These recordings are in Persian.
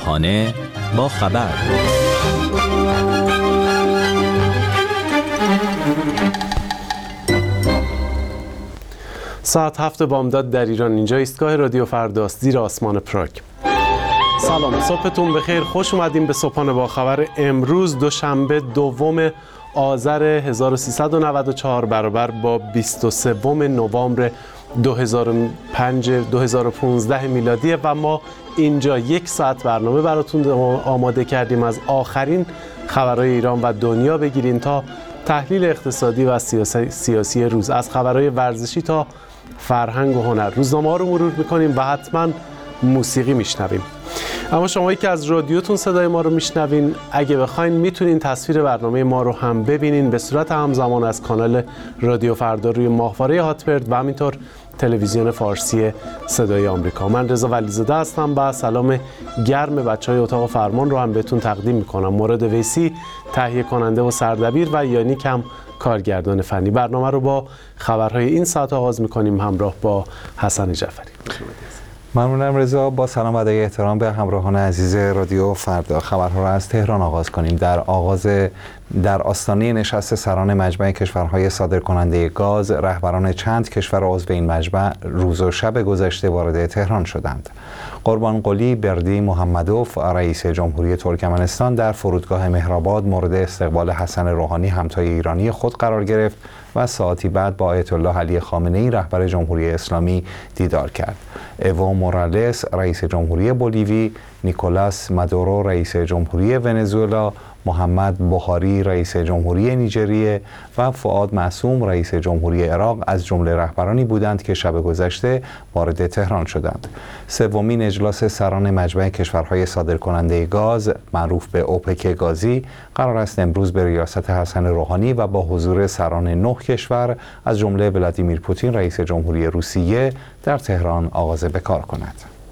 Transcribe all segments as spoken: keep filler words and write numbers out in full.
صبحانه با خبر. ساعت هفت بامداد در ایران. اینجا ایستگاه رادیو فرداست، زیر آسمان پراگ. سلام، صبحتون بخیر. خوش اومدیم به صبحانه با خبر. امروز دوشنبه دوم آذر هزار و سیصد و نود و چهار برابر با بیست و سوم نوامبر دو هزار و پانزده میلادیه و ما اینجا یک ساعت برنامه براتون آماده کردیم. از آخرین خبرهای ایران و دنیا بگیرین تا تحلیل اقتصادی و سیاسی, سیاسی روز، از خبرهای ورزشی تا فرهنگ و هنر. روزنامه ها رو مرور میکنیم و حتما موسیقی میشنویم. اما شما که از رادیوتون صدای ما رو میشنوین، اگه بخواین میتونین تصویر برنامه ما رو هم ببینین به صورت همزمان از کانال رادیو فردا روی ماهواره هاتبرد و همینطور تلویزیون فارسی صدای آمریکا. من رضا ولیزاده هستم و سلام گرم بچهای اتاق فرمان رو هم بهتون تقدیم میکنم. مراد ویسی تهیه کننده و سردبیر و یانیک هم کارگردان فنی. برنامه رو با خبرهای این ساعت آغاز میکنیم همراه با حسن جعفری. ممنونم رضا. با سلام و ادای احترام به همراهان عزیز رادیو فردا. خبرها را از تهران آغاز کنیم. در آغاز در آستانه نشست سران مجمع کشورهای صادرکننده گاز، رهبران چند کشور عضو این مجمع روز و شب گذشته وارد تهران شدند. قربانقلی بردی محمدوف، رئیس جمهوری ترکمنستان، در فرودگاه مهرآباد مورد استقبال حسن روحانی همتای ایرانی خود قرار گرفت و ساعتی بعد با آیت الله علی خامنه‌ای رهبر جمهوری اسلامی دیدار کرد. ایو مورالس، رئیس جمهوری بولیوی، نیکولاس مادورو، رئیس جمهوری ونزوئلا، محمد بخاری، رئیس جمهوری نیجریه و فؤاد معصوم، رئیس جمهوری عراق از جمله رهبرانی بودند که شب گذشته وارد تهران شدند. سومین اجلاس سران مجمع کشورهای صادرکننده گاز، معروف به اوپک گازی، قرار است امروز به ریاست حسن روحانی و با حضور سران نه کشور از جمله ولادیمیر پوتین، رئیس جمهوری روسیه، در تهران آغاز به کار کند.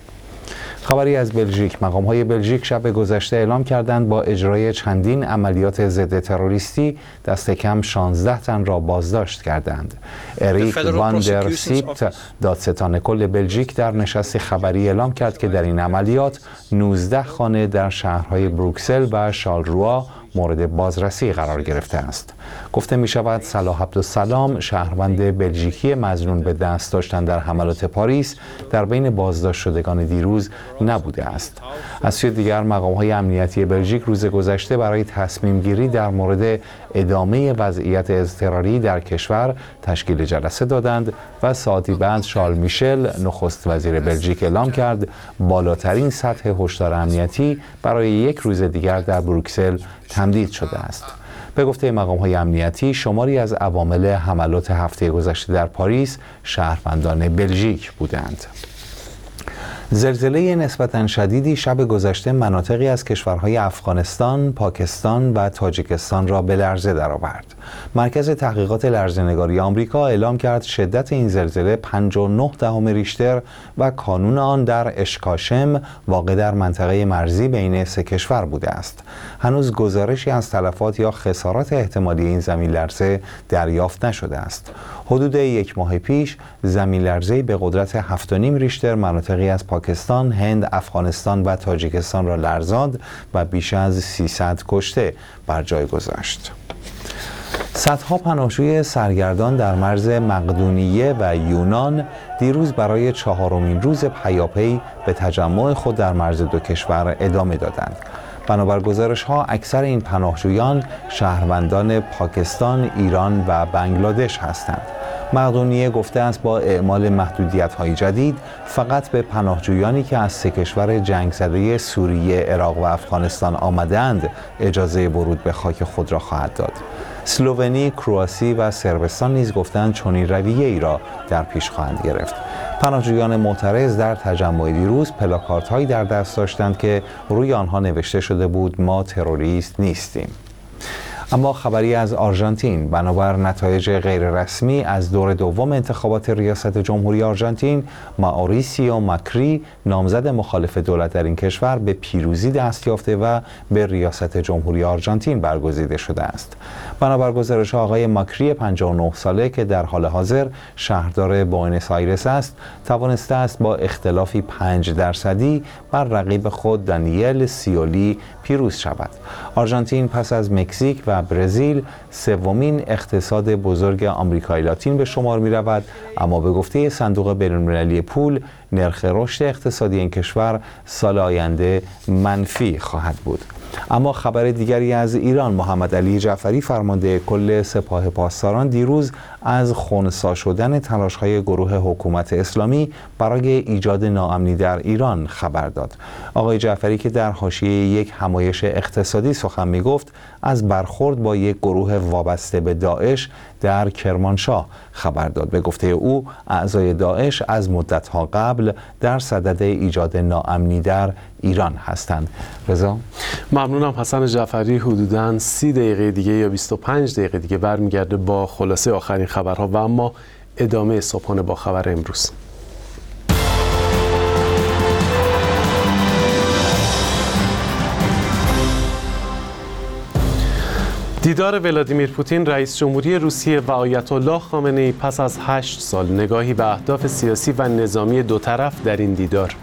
خبری از بلژیک. مقام‌های بلژیک شب گذشته اعلام کردند با اجرای چندین عملیات ضد تروریستی دست کم شانزده تن را بازداشت کردند. اریک وان در سیپت، دادستان کل بلژیک، در نشست خبری اعلام کرد که در این عملیات نوزده خانه در شهرهای بروکسل و شارلروا مورد بازرسی قرار گرفته است. گفته می شود صلاح عبدالسلام، شهروند بلژیکی مظنون به دست داشتن در حملات پاریس، در بین بازداشت شدگان دیروز نبوده است. از سوی دیگر مقام‌های امنیتی بلژیک روز گذشته برای تصمیم گیری در مورد ادامه وضعیت اضطراری در کشور تشکیل جلسه دادند و ساعتی بعد شارل میشل، نخست وزیر بلژیک، اعلام کرد بالاترین سطح هشدار امنیتی برای یک روز دیگر در بروکسل تمدید شده است. به گفته مقام‌های امنیتی، شماری از عوامل حملات هفته گذشته در پاریس شهروندان بلژیک بودند. زلزله نسبتاً شدیدی شب گذشته مناطقی از کشورهای افغانستان، پاکستان و تاجیکستان را به لرزه درآورد. مرکز تحقیقات لرزه‌نگاری آمریکا اعلام کرد شدت این زلزله پنج و نه دهم ریشتر و کانون آن در اشکاشم واقع در منطقه مرزی بین سه کشور بوده است. هنوز گزارشی از تلفات یا خسارات احتمالی این زمین لرزه دریافت نشده است. حدود یک ماه پیش زمین لرزه‌ای به قدرت هفت و نیم ریشتر مناطقی از پاکستان، هند، افغانستان و تاجیکستان را لرزاند و بیش از سیصد کشته بر جای گذاشت. صدها پناهجوی سرگردان در مرز مقدونیه و یونان دیروز برای چهارمین روز پیاپی به تجمع خود در مرز دو کشور ادامه دادند. بنابر گزارش‌ها اکثر این پناهجویان شهروندان پاکستان، ایران و بنگلادش هستند. مقدونیه گفته است با اعمال محدودیت‌های جدید فقط به پناهجویانی که از سه کشور جنگ زده سوریه، عراق و افغانستان آمدند اجازه ورود به خاک خود را خواهد داد. اسلوونی، کرواسی و صربستان نیز گفتند چنین رویه‌ای را در پیش خواهند گرفت. پناهجویان معترض در تجمع دیروز پلاکاردهایی در دست داشتند که روی آنها نوشته شده بود ما تروریست نیستیم. اما خبری از آرژانتین: بنابر نتایج غیررسمی از دور دوم انتخابات ریاست جمهوری آرژانتین، مائوریسیو ماکری نامزد مخالف دولت در این کشور به پیروزی دست یافته و به ریاست جمهوری آرژانتین برگزیده شده است. بنابر گزارش آقای ماکری پنجاه و نه ساله که در حال حاضر شهردار بوئنوس آیرس است، توانسته است با اختلافی پنج درصدی بر رقیب خود دانیل سیولی پیروز شود. آرژانتین پس از مکزیک و برزیل سومین اقتصاد بزرگ آمریکای لاتین به شمار می رود، اما به گفته صندوق بین‌المللی پول نرخ رشد اقتصادی این کشور سال آینده منفی خواهد بود. اما خبر دیگری از ایران: محمد علی جعفری فرمانده کل سپاه پاسداران دیروز از خنثی شدن تلاش‌های گروه حکومت اسلامی برای ایجاد ناامنی در ایران خبر داد. آقای جعفری که در حاشیه یک همایش اقتصادی سخن می‌گفت، از برخورد با یک گروه وابسته به داعش در کرمانشاه خبر داد. به گفته او، اعضای داعش از مدت‌ها قبل در صدد ایجاد ناامنی در ایران هستند. رضا؟ ممنونم. حسن جعفری حدوداً سی دقیقه دیگه یا بیست و پنج دقیقه دیگه برمیگرده با خلاصه آخرین خبرها و اما ادامه صبحانه با خبر امروز. دیدار ولادیمیر پوتین رئیس جمهوری روسیه و آیت الله خامنه‌ای پس از هشت سال، نگاهی به اهداف سیاسی و نظامی دو طرف در این دیدار.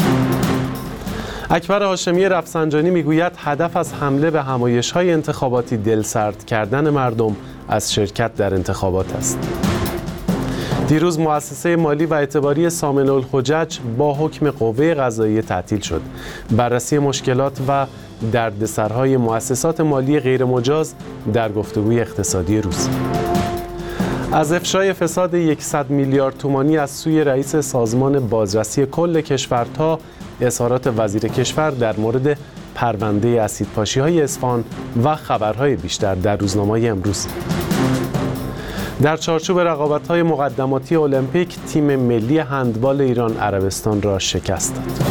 اکبر هاشمی رفسنجانی میگوید هدف از حمله به همایش‌های انتخاباتی دلسرد کردن مردم از شرکت در انتخابات است. دیروز مؤسسه مالی و اعتباری سامن الحجج با حکم قوه قضاییه تعطیل شد. بررسی مشکلات و دردسرهای مؤسسات مالی غیرمجاز در گفتگوی اقتصادی روز. از افشای فساد صد میلیارد تومانی از سوی رئیس سازمان بازرسی کل کشور تا اظهارات وزیر کشور در مورد پرونده اسیدپاشی‌های اصفهان و خبرهای بیشتر در روزنامه‌های امروز. در چارچوب رقابت‌های مقدماتی المپیک، تیم ملی هندبال ایران عربستان را شکست داد.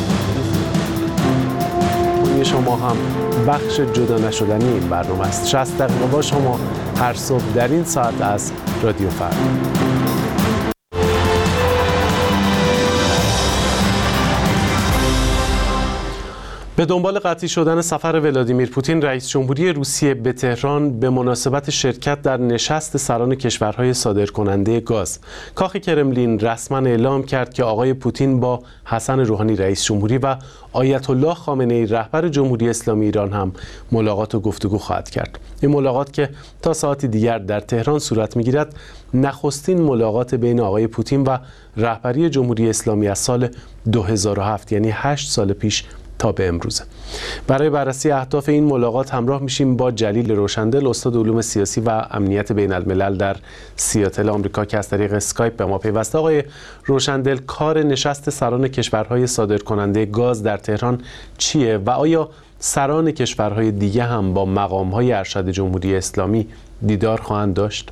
شما هم بخش جدا نشدنی این برنامه است. شصت دقیقه با شما هر صبح در این ساعت از رادیو فردا. به دنبال قطعی شدن سفر ولادیمیر پوتین رئیس جمهوری روسیه به تهران به مناسبت شرکت در نشست سران کشورهای صادرکننده گاز، کاخ کرملین رسما اعلام کرد که آقای پوتین با حسن روحانی رئیس جمهوری و آیت الله خامنه‌ای رهبر جمهوری اسلامی ایران هم ملاقات و گفتگو خواهد کرد. این ملاقات که تا ساعتی دیگر در تهران صورت می‌گیرد، نخستین ملاقات بین آقای پوتین و رهبری جمهوری اسلامی از سال دو هزار و هفت، یعنی هشت سال پیش تا به امروزه. برای بررسی اهداف این ملاقات همراه میشیم با جلیل روشندل، استاد علوم سیاسی و امنیت بین الملل در سیاتل آمریکا که از طریق اسکایپ به ما پیوسته. آقای روشندل، کار نشست سران کشورهای صادرکننده گاز در تهران چیه و آیا سران کشورهای دیگه هم با مقامهای ارشد جمهوری اسلامی دیدار خواهند داشت؟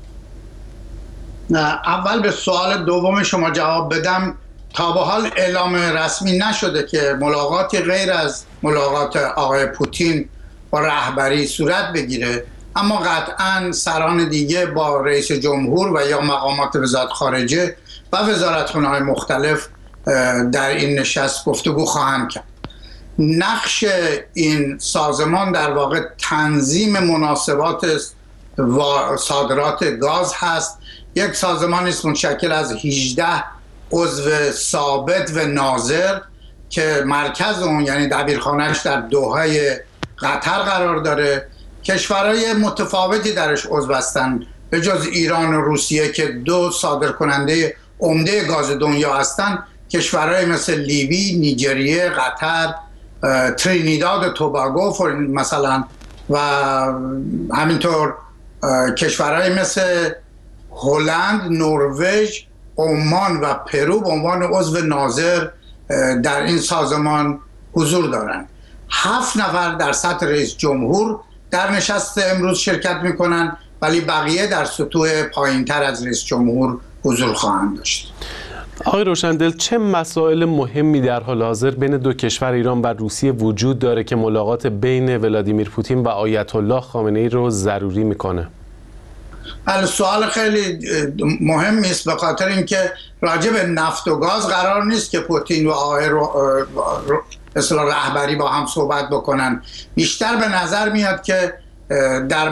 نه، اول به سوال دوم شما جواب بدم. تا به حال اعلام رسمی نشده که ملاقاتی غیر از ملاقات آقای پوتین با رهبری صورت بگیره، اما قطعاً سران دیگه با رئیس جمهور و یا مقامات وزارت خارجه و وزارتخانه‌های مختلف در این نشست گفتگو خواهند کرد. نقش این سازمان در واقع تنظیم مناسبات صادرات گاز هست. یک سازمانی است متشکل از هجده عضو ثابت و ناظر که مرکز اون یعنی دبیرخانه‌اش در دوحه قطر قرار داره. کشورهای متفاوتی درش عضو هستند به جز ایران و روسیه که دو صادرکننده عمده گاز دنیا هستند. کشورهای مثل لیبی، نیجریه، قطر، ترینیداد و توباگو مثلا و همینطور کشورهای مثل هلند، نروژ، عمان و پرو به عنوان عضو ناظر در این سازمان حضور دارند. هفت نفر در سطح رئیس جمهور در نشست امروز شرکت میکنن، ولی بقیه در سطوح پایینتر از رئیس جمهور حضور خواهند داشت. آقای روشندل، چه مسائل مهمی در حال حاضر بین دو کشور ایران و روسیه وجود داره که ملاقات بین ولادیمیر پوتین و آیت الله خامنه ای رو ضروری میکنه؟ بله، سوال خیلی مهمی است، به خاطر اینکه راجع به نفت و گاز قرار نیست که پوتین و آقای رو اصلا رهبری با هم صحبت بکنن. بیشتر به نظر میاد که در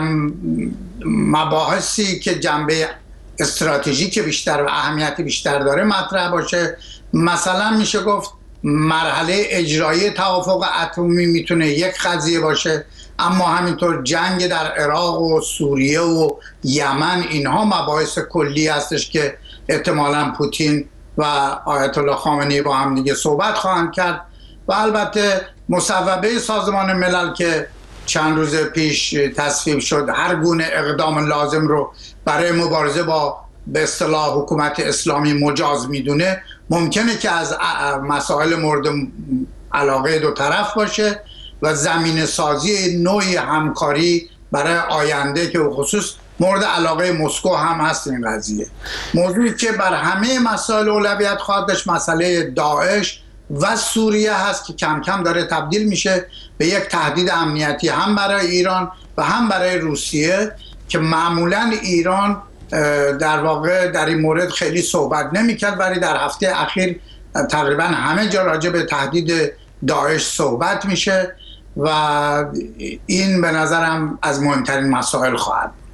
مباحثی که جنبه استراتژیک بیشتر و اهمیتی بیشتر داره مطرح باشه. مثلا میشه گفت مرحله اجرایی توافق اتمی میتونه یک قضیه باشه، اما همینطور جنگ در عراق و سوریه و یمن، اینها مباحث کلی هستش که احتمالاً پوتین و آیت الله خامنه‌ای با هم دیگه صحبت خواهند کرد. و البته مصوبه سازمان ملل که چند روز پیش تصویب شد هر گونه اقدام لازم رو برای مبارزه با به اصطلاح حکومت اسلامی مجاز میدونه، ممکنه که از مسائل مورد علاقه دو طرف باشه و زمینه سازی نوعی همکاری برای آینده که خصوص مورد علاقه مسکو هم هست. این قضیه موضوعی که بر همه مسائل اولویت خواهد داشت مسئله داعش و سوریه هست که کم کم داره تبدیل میشه به یک تهدید امنیتی هم برای ایران و هم برای روسیه، که معمولا ایران در واقع در این مورد خیلی صحبت نمیکرد، ولی در هفته اخیر تقریبا همه جا راجع به تهدید داعش صحبت میشه و این به نظرم از مهمترین مسائل خواهد بود.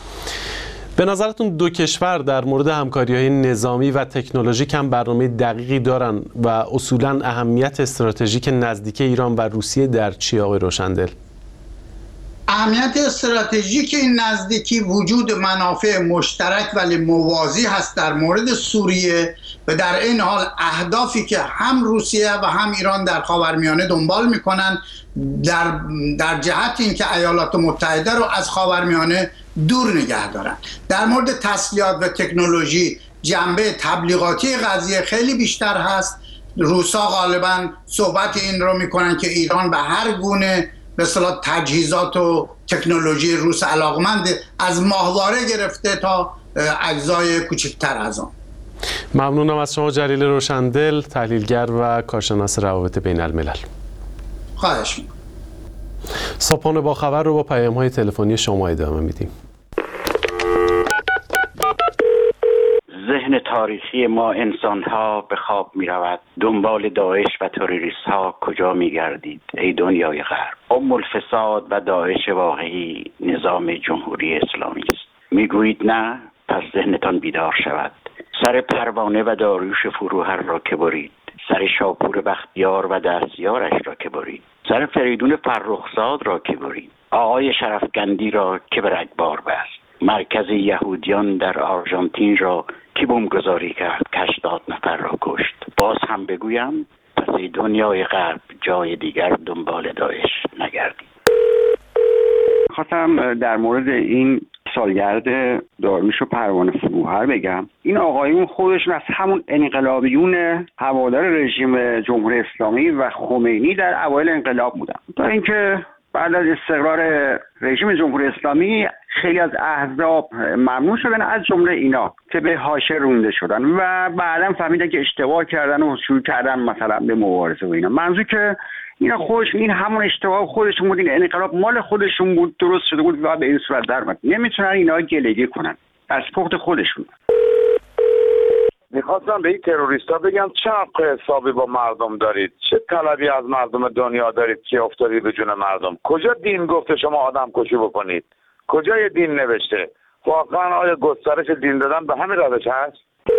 به نظرتون دو کشور در مورد همکاری‌های نظامی و تکنولوژیک هم برنامه دقیقی دارن و اصولاً اهمیت استراتژیک نزدیکی ایران و روسیه در چی آقای روشندل؟ اهمیت استراتژیک این نزدیکی وجود منافع مشترک ولی موازی هست در مورد سوریه و در این حال اهدافی که هم روسیه و هم ایران در خاورمیانه دنبال میکنن در در جهت اینکه ایالات متحده رو از خاورمیانه دور نگه دارن. در مورد تسلیحات و تکنولوژی جنبه تبلیغاتی قضیه خیلی بیشتر هست. روسا غالبا صحبت این رو میکنن که ایران به هر گونه به اصطلاح تجهیزات و تکنولوژی روس علاقمند، از ماهواره گرفته تا اجزای کوچکتر از آن. ممنونم از شما جلیل روشندل، تحلیلگر و کارشناس روابط بین الملل. خواهش می‌کنم. صبحانه با خبر رو با پیام‌های تلفنی شما ادامه میدیم. ذهن تاریخی ما انسان‌ها به خواب می‌رود، دنبال داعش و تروریست‌ها کجا می‌گردید ای دنیای غرب؟ ام الفساد و داعش واقعی نظام جمهوری اسلامی است. میگویید نه، پس ذهنتان بیدار شود. سر پروانه و داریوش فروهر را که برید، سر شاپور بختیار و دستیارش را که برید، سر فریدون فرخزاد را که برید، آقای شرفگندی را که به رگبار بست، مرکز یهودیان در آرژانتین را که بمبگذاری کرد که هشتاد نفر را کشت. باز هم بگویم، پس ای دنیای غرب جای دیگر دنبال داعش نگردید. خواستم در مورد این سالگرد داریوش و پروانه فروهر بگم. این آقایون خودشون از همون انقلابیون هوادار رژیم جمهوری اسلامی و خمینی در اوایل انقلاب بودن، تا اینکه بعد از استقرار رژیم جمهوری اسلامی خیلی از احزاب ممنوع شدن، از جمله اینا که به حاشیه رونده شدن و بعداً فهمیدن که اشتباه کردن و شروع کردن مثلا به مبارزه و اینا. منظور که اینا خودشون این همون اشتباه خودشون بود، این انقلاب مال خودشون بود، درست شده بود و به این صورت در اومد. نمیتونن اینا گلگی کنن، از پخت خودشون. میخواستم به این تروریستا بگم چه حق حسابی با مردم دارید؟ چه طلبی از مردم دنیا دارید که افتادید به جون مردم؟ کجا دین گفته شما آدم کشی بکنید؟ کجا یه دین نوشته؟ واقعا آیا گسترش دین دادن به همین روش هست؟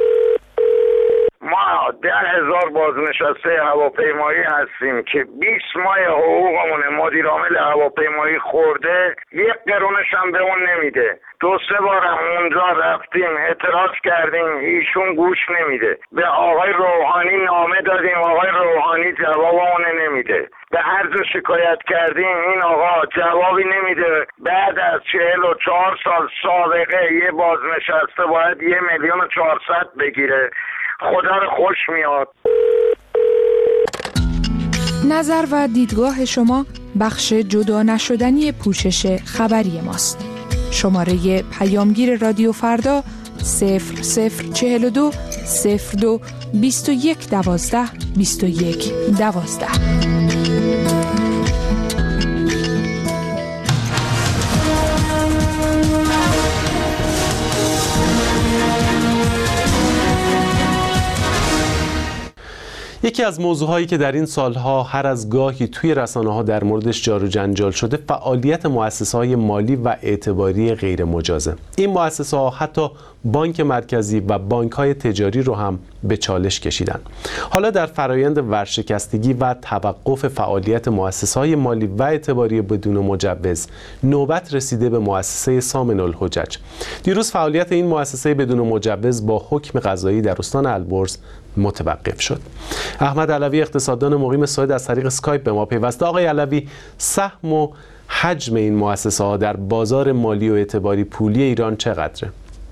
ما ده هزار بازنشسته هواپیمایی هستیم که بیست ماه حقوقمونه مدیر عامل هواپیمایی خورده، یک قرونش هم به اون نمیده. دو سه بار اونجا رفتیم اعتراض کردیم، ایشون گوش نمیده. به آقای روحانی نامه دادیم، آقای روحانی جوابمون نمیده. به هر جا شکایت کردیم این آقا جوابی نمیده. بعد از چهل و چهار سال سابقه یه بازنشسته باید یه میلیون و چهارصد بگیره. خدا رو خوش میاد. نظر و دیدگاه شما بخش جدا نشدنی پوشش خبری ماست. شماره پیامگیر رادیو فردا صفر صفر چهل و دو صفر دو بیست و یک دوازده بیست و یک دوازده. یکی از موضوعهایی که در این سالها هر از گاهی توی رسانه‌ها در موردش جار و جنجال شده فعالیت مؤسسه‌های مالی و اعتباری غیر مجازه. این مؤسسه‌ها حتی بانک مرکزی و بانک‌های تجاری رو هم به چالش کشیدن. حالا در فرایند ورشکستگی و توقف فعالیت مؤسسه‌های مالی و اعتباری بدون مجوز نوبت رسیده به مؤسسه سامن الحجج. دیروز فعالیت این مؤسسه بدون مجوز با حکم قضایی در استان البرز متوقف شد. احمد علوی اقتصاددان مقیم سوئد از طریق اسکایپ به ما پیوسته. آقای علوی، سهم و حجم این مؤسسه ها در بازار مالی و اعتباری پولی ایران چقدره؟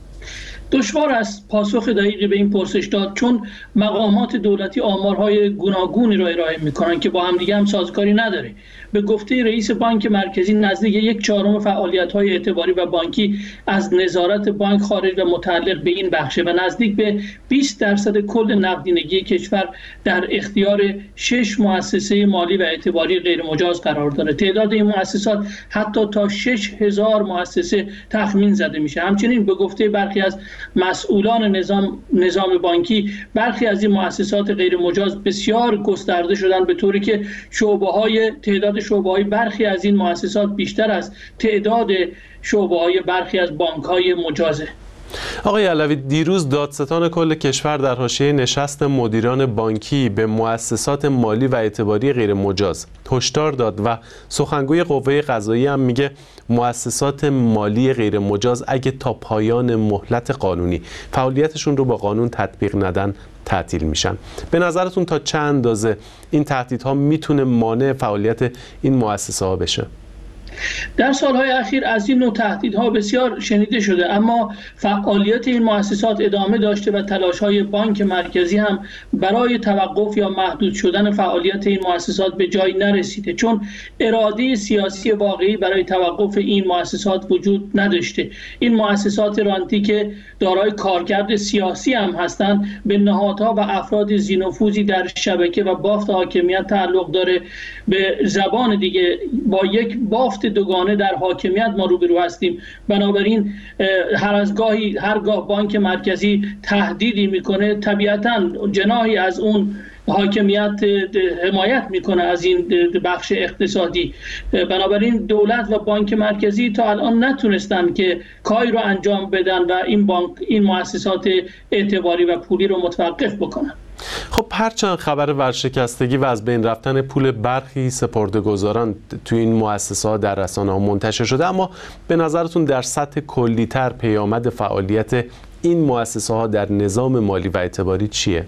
دشوار است پاسخ دقیقی به این پرسش داد، چون مقامات دولتی آمارهای گوناگونی را ارائه می‌کنند که با همدیگه هم سازگاری نداره. به گفته رئیس بانک مرکزی نزدیک یک چهارم فعالیت‌های اعتباری و بانکی از نظارت بانک خارج و متعلق به این بخشه و نزدیک به بیست درصد کل نقدینگی کشور در اختیار شش مؤسسه مالی و اعتباری غیر مجاز قرار داره. تعداد این مؤسسات حتی تا شش هزار مؤسسه تخمین زده میشه. همچنین به گفته برخی از مسئولان نظام نظام بانکی، برخی از این مؤسسات غیر مجاز بسیار گسترده شدن به طوری که شعبه‌های تعداد شعبه‌های برخی از این مؤسسات بیشتر از تعداد شعبه‌های برخی از بانک‌های مجازه. آقای علوی، دیروز دادستان کل کشور در حاشیه نشست مدیران بانکی به مؤسسات مالی و اعتباری غیر مجاز هشدار داد و سخنگوی قوه قضاییه هم میگه مؤسسات مالی غیر مجاز اگه تا پایان مهلت قانونی فعالیتشون رو با قانون تطبیق ندن تعطیل میشن. به نظرتون تا چه اندازه این تهدیدها میتونه مانع فعالیت این مؤسسه ها بشه؟ در سالهای اخیر از این نوع تهدیدها بسیار شنیده شده، اما فعالیت این مؤسسات ادامه داشته و تلاش‌های بانک مرکزی هم برای توقف یا محدود شدن فعالیت این مؤسسات به جایی نرسیده، چون اراده سیاسی واقعی برای توقف این مؤسسات وجود نداشته. این مؤسسات رانتی که دارای کارکرد سیاسی هم هستند، به نهادها و افراد ذی‌نفوذی در شبکه و بافت حاکمیت تعلق داره. به زبان دیگه با یک بافت دوگانه در حاکمیت ما روبرو هستیم. بنابراین هر از گاهی هرگاه بانک مرکزی تهدیدی میکنه، طبیعتاً جناحی از اون حاکمیت حمایت میکنه از این بخش اقتصادی. بنابراین دولت و بانک مرکزی تا الان نتونستن که کاری رو انجام بدن و این بانک این مؤسسات اعتباری و پولی رو متوقف بکنن. خب هرچند خبر ورشکستگی و از بین رفتن پول برخی سپرده‌گذاران توی این مؤسسات در رسانه‌ها منتشر شده، اما به نظرتون در سطح کلی‌تر پیامد فعالیت این مؤسسه‌ها در نظام مالی و اعتباری چیه؟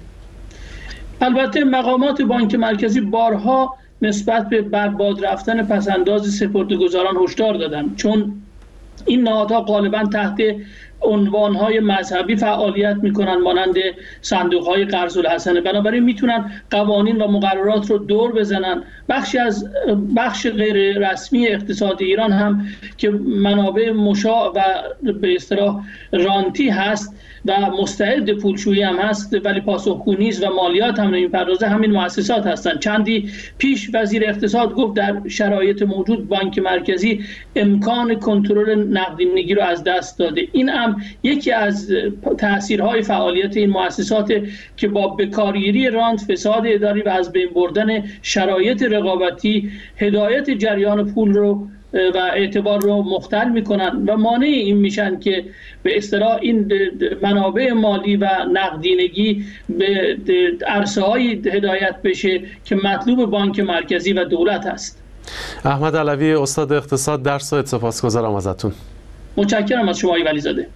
البته مقامات بانک مرکزی بارها نسبت به برباد رفتن پس‌انداز سپرده‌گذاران هشدار دادند، چون این نهادها غالباً تحت عنوانهای مذهبی فعالیت میکنن مانند صندوقهای قرض الحسنه. بنابراین میتونن قوانین و مقررات رو دور بزنن. بخشی از بخش غیر رسمی اقتصاد ایران هم که منابع مشاع و به اصطلاح رانتی هست و مستعد پولشویی هم هست ولی پاسخگو نیست و مالیات هم نمی‌پردازه، همین مؤسسات هستند. چندی پیش وزیر اقتصاد گفت در شرایط موجود بانک مرکزی امکان کنترل نقدینگی رو از دست داده. این هم یکی از تاثیرهای فعالیت این مؤسسات که با بکارگیری رانت، فساد اداری و از بین بردن شرایط رقابتی هدایت جریان پول رو و اعتبار رو مختل میکنن و مانع این میشن که به اصطلاح این منابع مالی و نقدینگی به عرصه‌های هدایت بشه که مطلوب بانک مرکزی و دولت است. احمد علوی، استاد اقتصاد در سوئد، سپاسگزارم ازتون. متشکرم از شما آقای ولیزاده.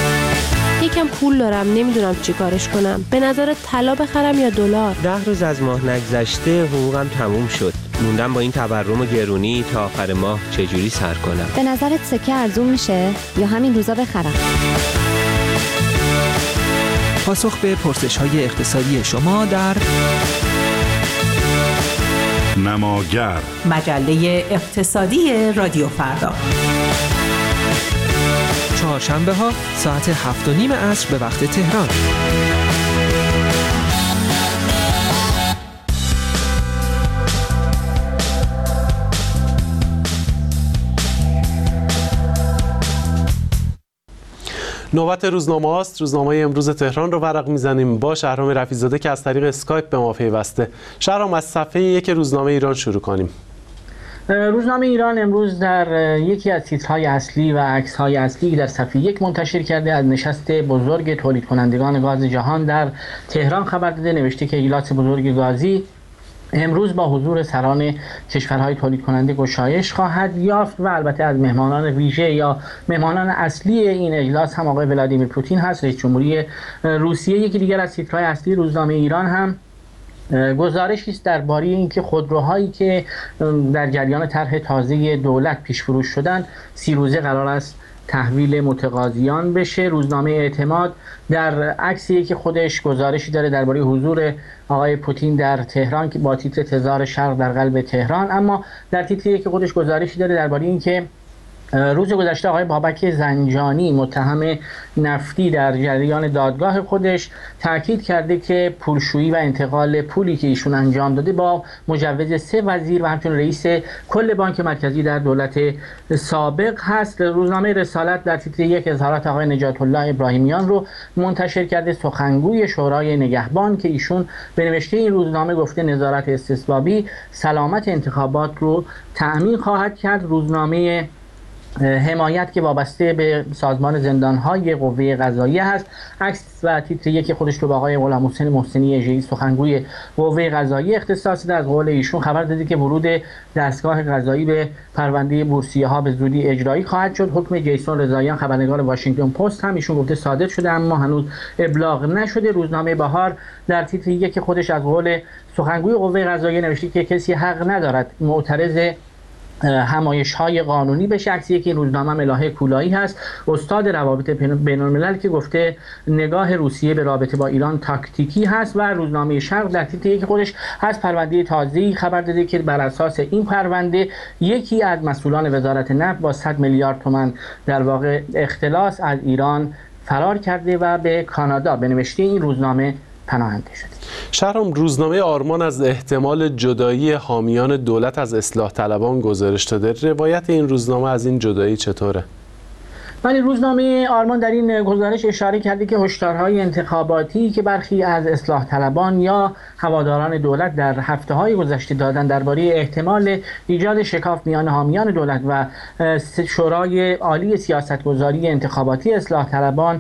یکم پول دارم، نمیدونم چی کارش کنم. به نظرت طلا بخرم یا دلار؟ ده روز از ماه نگذشته حقوقم تموم شد. موندم با این تورم و گرونی تا آخر ماه چجوری سر کنم. به نظرت سکه ارزون میشه یا همین روزا بخرم؟ پاسخ به پرسش‌های اقتصادی شما در نماگر، مجله اقتصادی رادیو فردا. چهارشنبه ها ساعت هفت و نیم عصر به وقت تهران. نوبت روزنامه هاست. روزنامه امروز تهران رو ورق میزنیم با شهرام رفیع‌زاده که از طریق اسکایپ به ما پیوسته. شهرام، از صفحه یک روزنامه ایران شروع کنیم. روزنامه ایران امروز در یکی از تیترهای اصلی و عکس‌های اصلی در صفحه یک منتشر کرده از نشست بزرگ تولید کنندگان گاز جهان در تهران خبر داده. نوشته که اجلاس بزرگ گازی امروز با حضور سران کشورهای تولید کننده گشایش خواهد یافت و البته از مهمانان ویژه یا مهمانان اصلی این اجلاس هم آقای ولادیمیر پوتین هست، رئیس جمهوری روسیه. یکی دیگر از تیترهای اصلی روزنامه ایران هم گزارشی است درباره اینکه خودروهایی که در جریان طرح تازه دولت پیش‌فروش شدن سی روزه قرار است تحویل متقاضیان بشه. روزنامه اعتماد در عکسی که خودش گزارشی داره درباره حضور آقای پوتین در تهران که با تیتر تزار شرق در قلب تهران، اما در تیتری که خودش گزارشی داره درباره اینکه روز گذشته آقای بابک زنجانی متهم نفتی در جریان دادگاه خودش تاکید کرده که پولشویی و انتقال پولی که ایشون انجام داده با مجوز سه وزیر و همچنین رئیس کل بانک مرکزی در دولت سابق هست. روزنامه رسالت در تیتر یک اظهارات آقای نجات الله ابراهیمیان رو منتشر کرده. سخنگوی شورای نگهبان که ایشون به نوشته این روزنامه گفته نظارت استصوابی سلامت انتخابات رو تأمین خواهد کرد. روزنامه حمایت که وابسته به سازمان زندان‌های قوه قضاییه هست عکس و تیتر یک خودش رو با آقای غلام حسین محسنی اژه‌ای سخنگوی قوه قضاییه اختصاص داده. از قول ایشون خبر داده که ورود دستگاه قضایی به پرونده بورسیه‌ها به زودی اجرایی خواهد شد. حکم جیسون رضاییان خبرنگار واشنگتن پست هم ایشون گفته صادر شده اما هنوز ابلاغ نشده. روزنامه بهار در تیتر یک خودش از قول سخنگوی قوه قضاییه نوشته که کسی حق ندارد معترض همایش‌های قانونی به شخصی که این روزنامه ملاحه کولایی هست، استاد روابط بین‌الملل که گفته نگاه روسیه به رابطه با ایران تاکتیکی هست. و روزنامه شرق در تیتر که خودش از پرونده تازه‌ای خبر داده که بر اساس این پرونده یکی از مسئولان وزارت نفت با صد میلیارد تومان در واقع اختلاس از ایران فرار کرده و به کانادا به نوشته این روزنامه پناهنده شده. شهرام، روزنامه آرمان از احتمال جدایی حامیان دولت از اصلاح طلبان گزارش داده. روایت این روزنامه از این جدایی چطوره؟ ولی روزنامه آرمان در این گزارش اشاره کرده که هشدارهای انتخاباتی که برخی از اصلاح طلبان یا هواداران دولت در هفته‌های گذشته دادن درباره احتمال ایجاد شکاف میان حامیان دولت و شورای عالی سیاستگذاری انتخاباتی اصلاح طلبان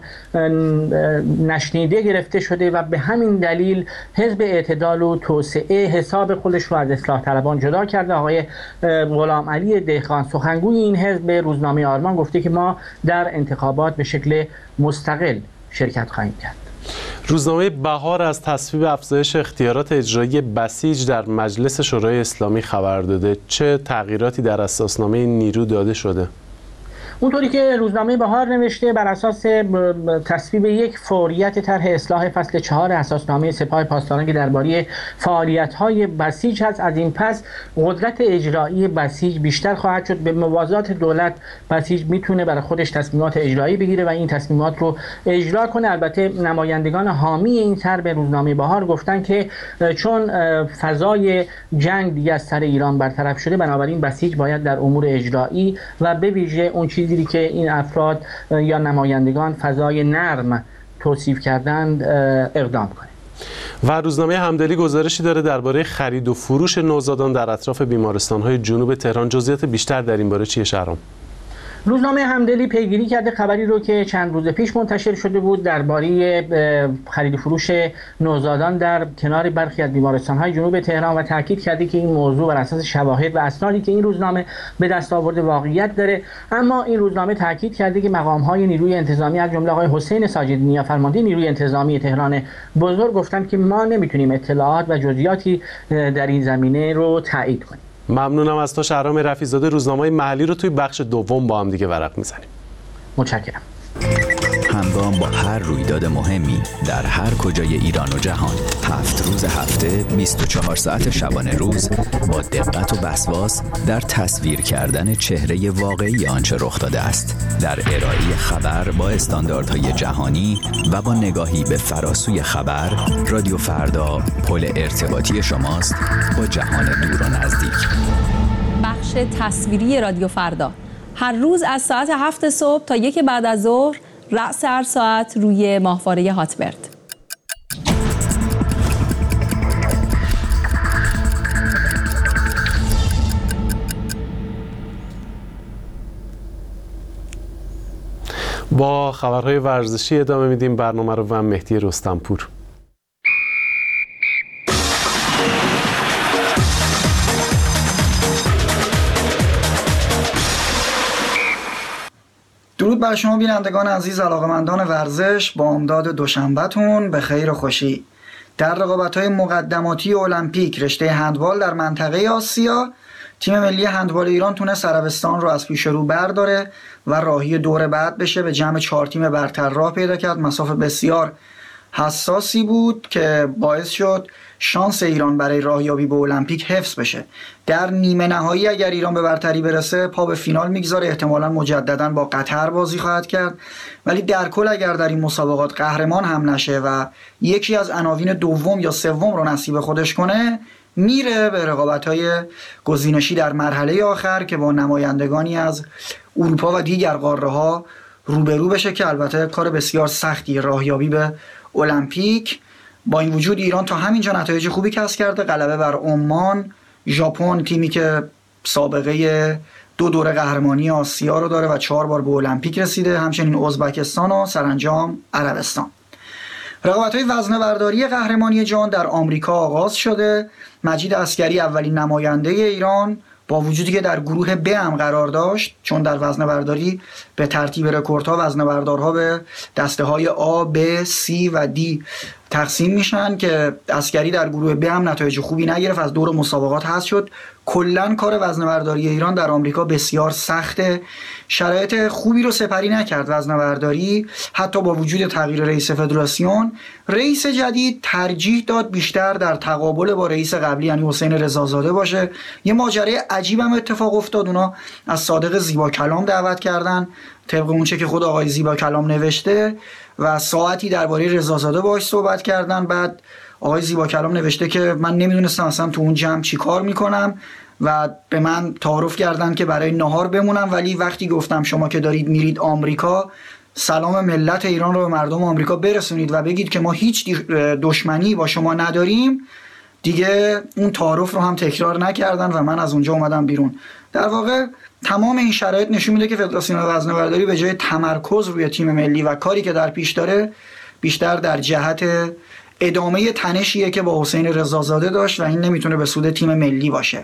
نشنیده گرفته شده و به همین دلیل حزب اعتدال و توسعه حساب خودش رو از اصلاح طلبان جدا کرده. آقای غلام علی دهقان سخنگوی این حزب روزنامه آرمان گفته که ما در انتخابات به شکل مستقل شرکت خواهیم کرد. روزنامه بهار از تصویب افزایش اختیارات اجرایی بسیج در مجلس شورای اسلامی خبر داده. چه تغییراتی در اساسنامه نیرو داده شده؟ اونطوری که روزنامه بهار نوشته بر اساس تصویب یک فوریت طرح اصلاح فصل چهار اساسنامه سپاه پاسداران که درباره فعالیت‌های بسیج هست، از این پس قدرت اجرایی بسیج بیشتر خواهد شد. به موازات دولت بسیج میتونه برای خودش تصمیمات اجرایی بگیره و این تصمیمات رو اجرا کنه. البته نمایندگان حامی این طرح به روزنامه بهار گفتن که چون فضای جنگ دیگه از سر ایران برطرف شده بنابراین بسیج باید در امور اجرایی و به ویژه اون چیزی که این افراد یا نمایندگان فضای نرم توصیف کردند اقدام کنه. و روزنامه همدلی گزارشی داره درباره خرید و فروش نوزادان در اطراف بیمارستان‌های جنوب تهران. جزئیات بیشتر در این باره چیه شهرام؟ روزنامه همدلی پیگیری کرده خبری رو که چند روز پیش منتشر شده بود درباره خرید و فروش نوزادان در کنار برخی از بیمارستان‌های جنوب تهران و تاکید کرده که این موضوع بر اساس شواهد و اسنادی که این روزنامه به دست آورده واقعیت داره. اما این روزنامه تاکید کرده که مقام‌های نیروی انتظامی از جمله آقای حسین ساجدی فرمانده نیروی انتظامی تهران بزرگ گفتند که ما نمیتونیم اطلاعات و جزئیاتی در این زمینه رو تایید کنیم. ممنونم از تو شهرام رفیع‌زاده. روزنامه‌های محلی رو توی بخش دوم با هم دیگه ورق میزنیم. متشکرم. همگام با هر رویداد مهمی در هر کجای ایران و جهان. هفت روز هفته، بیست و چهار ساعت شبانه روز، با دقت و وسواس در تصویر کردن چهره واقعی آنچه رخ داده است، در ارائه خبر با استانداردهای جهانی و با نگاهی به فراسوی خبر. رادیو فردا پل ارتباطی شماست با جهان دور و نزدیک. بخش تصویری رادیو فردا هر روز از ساعت هفت صبح تا یک بعد از ظهر، رأس هر ساعت روی ماهواره هاتبرد. با خبرهای ورزشی ادامه میدیم برنامه رو و مهدی رستمپور. درود بر شما بینندگان عزیز، علاقه‌مندان ورزش. با امداد دوشنبه‌تون به خیر و خوشی. در رقابت‌های مقدماتی المپیک رشته هندبال در منطقه آسیا، تیم ملی هندبال ایران تونست عربستان رو از پیش رو برداره و راهی دور بعد بشه. به جمع چهار تیم برتر راه پیدا کرد. مسافه بسیار حساسی بود که باعث شد شانس ایران برای راهیابی به المپیک حفظ بشه. در نیمه نهایی اگر ایران به برتری برسه، پا به فینال میگذاره. احتمالاً مجددا با قطر بازی خواهد کرد. ولی در کل اگر در این مسابقات قهرمان هم نشه و یکی از عناوین دوم یا سوم رو نصیب خودش کنه، میره به رقابت‌های گزینشی در مرحله آخر که با نمایندگانی از اروپا و دیگر قاره‌ها روبرو بشه، که البته کار بسیار سختی راهیابی به المپیک. با این وجود ایران تا همینجا نتایج خوبی کسب کرده. غلبه بر عمان، ژاپن، تیمی که سابقه دو دوره قهرمانی آسیا رو داره و چهار بار به المپیک رسیده، همچنین ازبکستان و سرانجام عربستان. رقابت‌های وزنه‌برداری قهرمانی جهان در آمریکا آغاز شده. مجید عسکری اولین نماینده ایران، با وجودی که در گروه ب هم قرار داشت، چون در وزنه‌برداری به ترتیب رکوردها وزنه‌بردارها به دسته‌های آ، ب، سی و دی تقسیم میشن، که عسکری در گروه ب هم نتایج خوبی نگرفت، از دور مسابقات حذف شد. کلاً کار وزنه‌برداری ایران در آمریکا بسیار سخته. شرایط خوبی رو سپری نکرد وزنه‌برداری، حتی با وجود تغییر رئیس فدراسیون. رئیس جدید ترجیح داد بیشتر در تقابل با رئیس قبلی یعنی حسین رضازاده باشه. یه ماجرای عجیب هم اتفاق افتاد. اونا از صادق زیبا کلام دعوت کردن، طبق اونچه که خود آقای زیبا کلام نوشته، و ساعتی درباره رضازاده باهاش صحبت کردن. بعد آقای زیبا کلام نوشته که من نمیدونستم اصلا تو اون جمع چی کار میکنم و به من تعارف کردن که برای نهار بمونم، ولی وقتی گفتم شما که دارید میرید آمریکا، سلام ملت ایران رو به مردم آمریکا برسونید و بگید که ما هیچ دشمنی با شما نداریم، دیگه اون تعارف رو هم تکرار نکردن و من از اونجا اومدم بیرون. در واقع تمام این شرایط نشون میده که فدراسیون وزنه‌برداری به جای تمرکز روی تیم ملی و کاری که در پیش داره، بیشتر در جهت ادامه تنشیه که با حسین رضازاده داشت و این نمیتونه به سود تیم ملی باشه.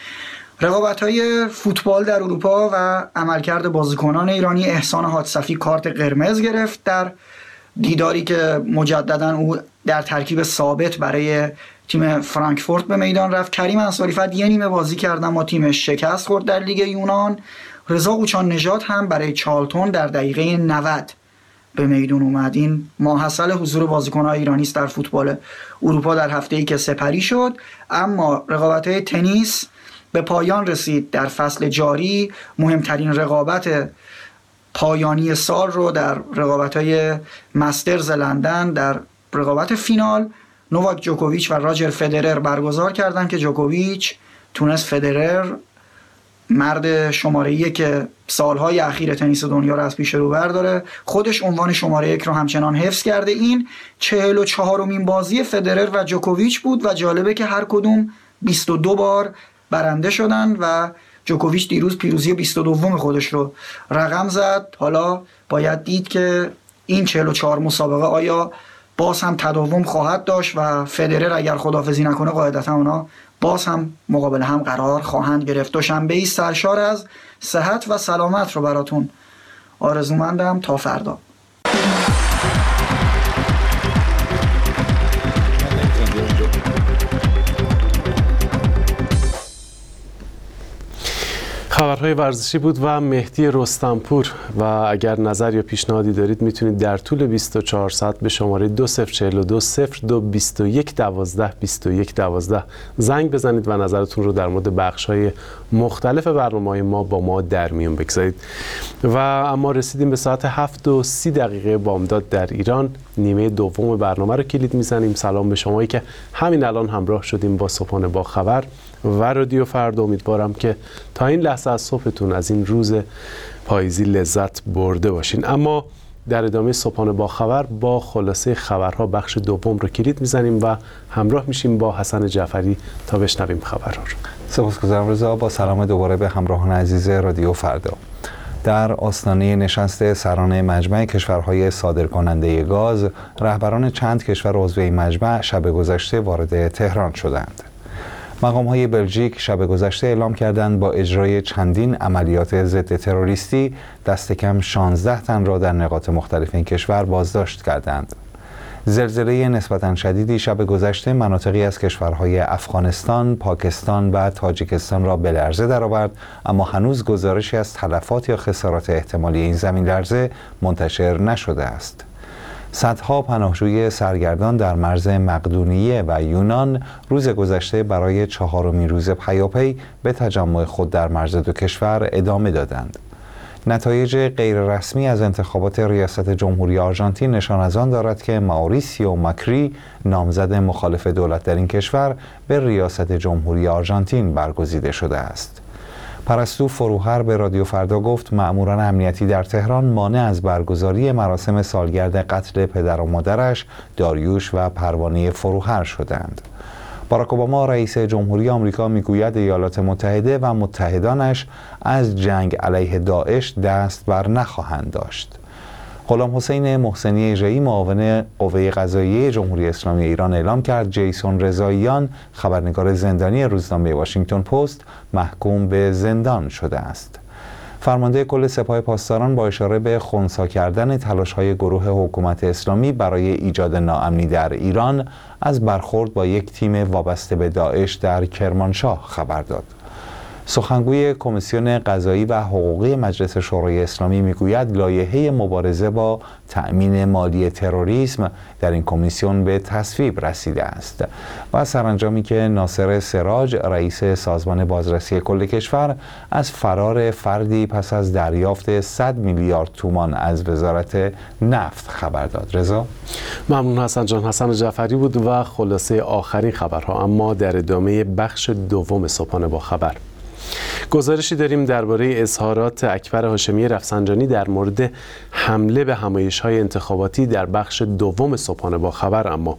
رقابت‌های فوتبال در اروپا و عملکرد بازیکنان ایرانی، احسان حادثفی کارت قرمز گرفت در دیداری که مجددا او در ترکیب ثابت برای تیم فرانکفورت به میدان رفت. کریم انصاری‌فر یه نیمه بازی کرد اما تیمش شکست خورد در لیگ یونان. رضا قوچان نژاد هم برای چارلتون در دقیقه نود به میدان اومد. این ماحصل حضور بازیکن‌های ایرانی است در فوتبال اروپا در هفته‌ای که سپری شد. اما رقابت‌های تنیس به پایان رسید در فصل جاری. مهمترین رقابت پایانی سال رو در رقابت‌های مسترز لندن در رقابت فینال نوواک جوکوویچ و راجر فدرر برگزار کردند که جوکوویچ تونست فدرر، مرد شماره یک که سالهای اخیر تنیس دنیا رو از پیش رو برداره، خودش عنوان شماره یک رو همچنان حفظ کرده. این چهل و چهارمین بازی فدرر و جوکوویچ بود و جالبه که هر کدوم بیست و دو بار برنده شدن و جوکوویچ دیروز پیروزی بیست و دوم خودش رو رقم زد. حالا باید دید که این چهل و چهار مسابقه آیا باز هم تداوم خواهد داشت و فدرر اگر خداحافظی نکنه قاعدتا اونا باز هم مقابل هم قرار خواهند گرفت. دوشنبه ای سرشار از صحت و سلامت رو براتون آرزومندم. تا فردا. خبرهای خبرهای ورزشی بود و مهدی رستمپور. و اگر نظر یا پیشنهادی دارید میتونید در طول بیست و چهار ساعت به شماره دو صفر چهار دو صفر دو بیست و یک دوازده بیست و یک دوازده زنگ بزنید و نظرتون رو در مورد بخش‌های مختلف برنامه‌های ما با ما در میون بگذارید. و اما رسیدیم به ساعت هفت و سی دقیقه بامداد در ایران. نیمه دوم برنامه رو کلید میزنیم. سلام به شمایی که همین الان همراه شدیم با صبحانه با خبر و رادیو فردا. امیدوارم که تا این لحظه از صبحتون از این روز پاییزی لذت برده باشین. اما در ادامه صبحانه با خبر با خلاصه خبرها بخش دوم رو کلید میزنیم و همراه میشیم با حسن جعفری تا بشنویم خبرها رو. سپاسگزارم رضا. با سلام دوباره به همراهان عزیز رادیو فردا. در آستانه نشست سران مجمع کشورهای صادرکننده گاز، رهبران چند کشور عضو این مجمع شب گذشته وارد تهران شدند. مقام‌های بلژیک شب گذشته اعلام کردند با اجرای چندین عملیات ضد تروریستی دست کم شانزده تن را در نقاط مختلف این کشور بازداشت کردند. زلزله نسبتاً شدیدی شب گذشته مناطقی از کشورهای افغانستان، پاکستان و تاجیکستان را به لرزه درآورد، اما هنوز گزارشی از تلفات یا خسارات احتمالی این زمین لرزه منتشر نشده است. صدها پناهجوی سرگردان در مرز مقدونیه و یونان روز گذشته برای چهارمین روز پیاپی به تجمع خود در مرز دو کشور ادامه دادند. نتایج غیررسمی از انتخابات ریاست جمهوری آرژانتین نشان از آن دارد که ماوریسیو ماکری، نامزد مخالف دولت در این کشور، به ریاست جمهوری آرژانتین برگزیده شده است. پرستو فروهر به رادیو فردا گفت مأموران امنیتی در تهران مانع از برگزاری مراسم سالگرد قتل پدر و مادرش داریوش و پروانه فروهر شدند. باراک اوباما رئیس جمهوری آمریکا میگوید ایالات متحده و متحدانش از جنگ علیه داعش دست بر نخواهند داشت. غلام حسین محسنی اژه‌ای معاون قوه قضاییه جمهوری اسلامی ایران اعلام کرد جیسون رضاییان، خبرنگار زندانی روزنامه واشنگتن پست، محکوم به زندان شده است. فرمانده کل سپاه پاسداران با اشاره به خنثی کردن تلاش‌های گروه حکومت اسلامی برای ایجاد ناامنی در ایران از برخورد با یک تیم وابسته به داعش در کرمانشاه خبر داد. سخنگوی کمیسیون قضایی و حقوقی مجلس شورای اسلامی میگوید لایحه مبارزه با تأمین مالی تروریسم در این کمیسیون به تصویب رسیده است و سرانجامی که ناصر سراج رئیس سازمان بازرسی کل کشور از فرار فردی پس از دریافت صد میلیارد تومان از وزارت نفت خبر داد. رضا ممنون حسن جان. حسن جعفری بود و خلاصه آخرین خبرها. اما در ادامه بخش دوم صبحانه با خبر گزارشی داریم درباره اظهارات اکبر هاشمی رفسنجانی در مورد حمله به همایش‌های انتخاباتی در بخش دوم صبحانه با خبر. اما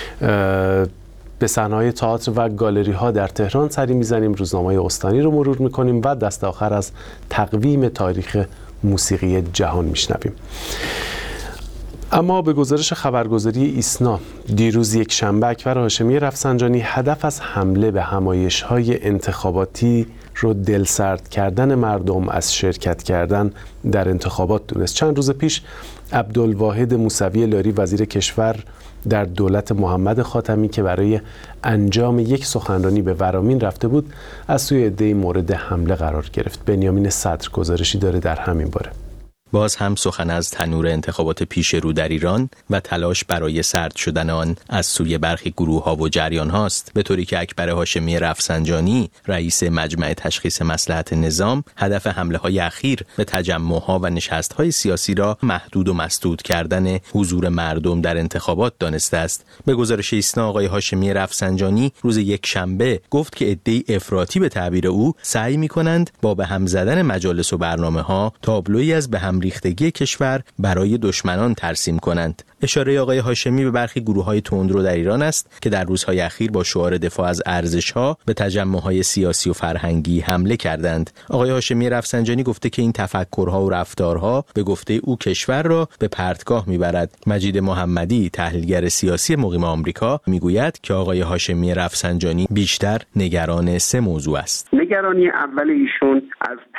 به صحنه‌های تئاتر و گالری‌ها در تهران سری می‌زنیم، روزنامه‌های استانی رو مرور می‌کنیم و دست آخر از تقویم تاریخ موسیقی جهان می‌شنویم. اما به گزارش خبرگزاری ایسنا دیروز یک شنبه اکبر هاشمی رفسنجانی هدف از حمله به همایش‌های انتخاباتی رو دلسرد کردن مردم از شرکت کردن در انتخابات دونست. چند روز پیش عبدالواحد موسوی لاری وزیر کشور در دولت محمد خاتمی که برای انجام یک سخنرانی به ورامین رفته بود از سوی عده‌ای مورد حمله قرار گرفت. بنیامین صدر گزارشی داره در همین باره. باز هم سخن از تنور انتخابات پیش رو در ایران و تلاش برای سرد شدن آن از سوی برخی گروه‌ها و جریان‌هاست، به طوری که اکبر هاشمی رفسنجانی رئیس مجمع تشخیص مصلحت نظام هدف حمله‌های اخیر به تجمع‌ها و نشست‌های سیاسی را محدود و مسدود کردن حضور مردم در انتخابات دانسته است. به گزارش ایسنا آقای هاشمی رفسنجانی روز یک شنبه گفت که عده‌ای افراطی به تعبیر او سعی می‌کنند با به هم زدن مجالس و برنامه‌ها تابلویی از به هم ریختگی کشور برای دشمنان ترسیم کنند. اشاره آقای هاشمی به برخی گروه‌های تندرو در ایران است که در روزهای اخیر با شعار دفاع از ارزش‌ها به تجمع‌های سیاسی و فرهنگی حمله کردند. آقای هاشمی رفسنجانی گفته که این تفکرها و رفتارها به گفته او کشور را به پرتگاه می‌برد. مجید محمدی تحلیلگر سیاسی مقیم آمریکا میگوید که آقای هاشمی رفسنجانی بیشتر نگران سه موضوع است. نگرانی اول ایشون از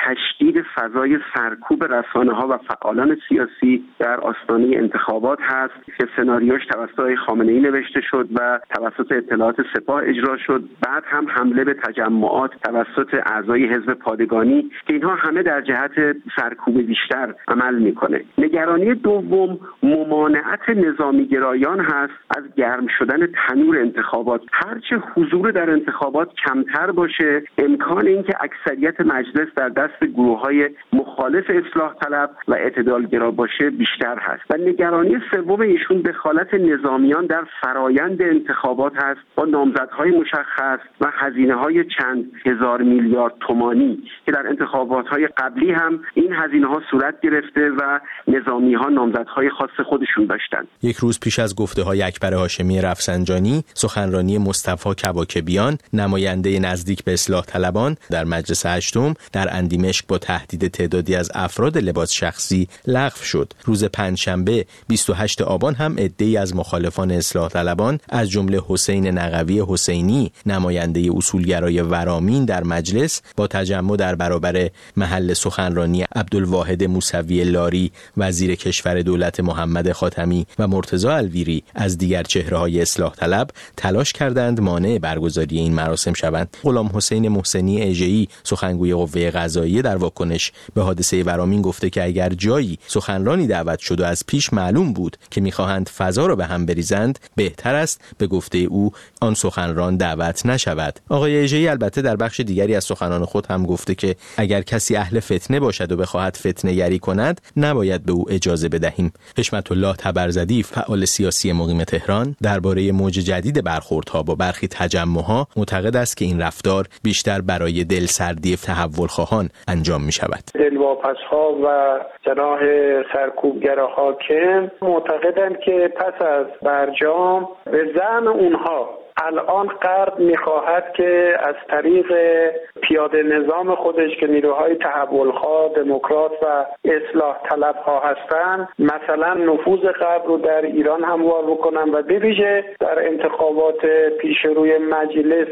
تشدید فضای سرکوب رسانه‌ها و فعالان سیاسی در آستانه انتخابات هست که سناریوش توسط خامنه‌ای نوشته شد و توسط اطلاعات سپاه اجرا شد. بعد هم حمله به تجمعات توسط اعضای حزب پادگانی که اینها همه در جهت سرکوب بیشتر عمل میکنه. نگرانی دوم ممانعت نظامی گرایان هست از گرم شدن تنور انتخابات. هرچه حضور در انتخابات کمتر باشه، امکان اینکه اکثریت مجلس در دست گروه‌های مخالف اصلاح طلب و اعتدالگرا باشه بیشتر هست. و نگرانی سوم ایشون دخالت نظامیان در فرایند انتخابات هست با نامزدهای مشخص و هزینه‌های چند هزار میلیارد تومانی که در انتخابات‌های قبلی هم این هزینه‌ها صورت گرفته و نظامی‌ها نامزدهای خاص خودشون داشتن. یک روز پیش از گفته‌های اکبر هاشمی رفسنجانی، سخنرانی مصطفی کباکبیان، نماینده نزدیک به اصلاح طلبان در مجلس هشتم در اندیمشک با تهدید تعدادی از افراد لباس شخصی لغو شد. روز پنجشنبه بیست و هشتم آبان هم عده‌ای از مخالفان اصلاح طلبان از جمله حسین نقوی حسینی، نماینده اصولگرای ورامین در مجلس، با تجمع در برابر محل سخنرانی عبدالواحد موسوی لاری، وزیر کشور دولت محمد خاتمی و مرتضی الویری از دیگر چهره‌های اصلاح طلب تلاش کردند مانع برگزاری این مراسم شوند. غلام حسین محسنی اژه‌ای، سخنگوی قوه قضاییه، در واکنش به حادثه ورامین گفته که اگر جایی سخنرانی دعوت شد و از پیش معلوم بود که می‌خواهند فضا را به هم بریزند، بهتر است به گفته او آن سخنران دعوت نشود. آقای اژه‌ای البته در بخش دیگری از سخنان خود هم گفته که اگر کسی اهل فتنه باشد و بخواهد فتنه‌گری کند، نباید به او اجازه بدهیم. حشمت الله تبرزدی، فعال سیاسی مقیم تهران، درباره موج جدید برخوردها با برخی تجمعها معتقد است که این رفتار بیشتر برای دلسردی تحولخواهان انجام می شود. دلواپس‌ها و جناح سرکوبگر حاکم معتقدند که پس از برجام به زعم اونها الان غرب میخواهد که از طریق پیاده نظام خودش که نیروهای تحولخواه، دموکرات و اصلاح طلبها هستند، مثلا نفوذ غرب رو در ایران هموار بکنن و به ویژه در انتخابات پیش روی مجلس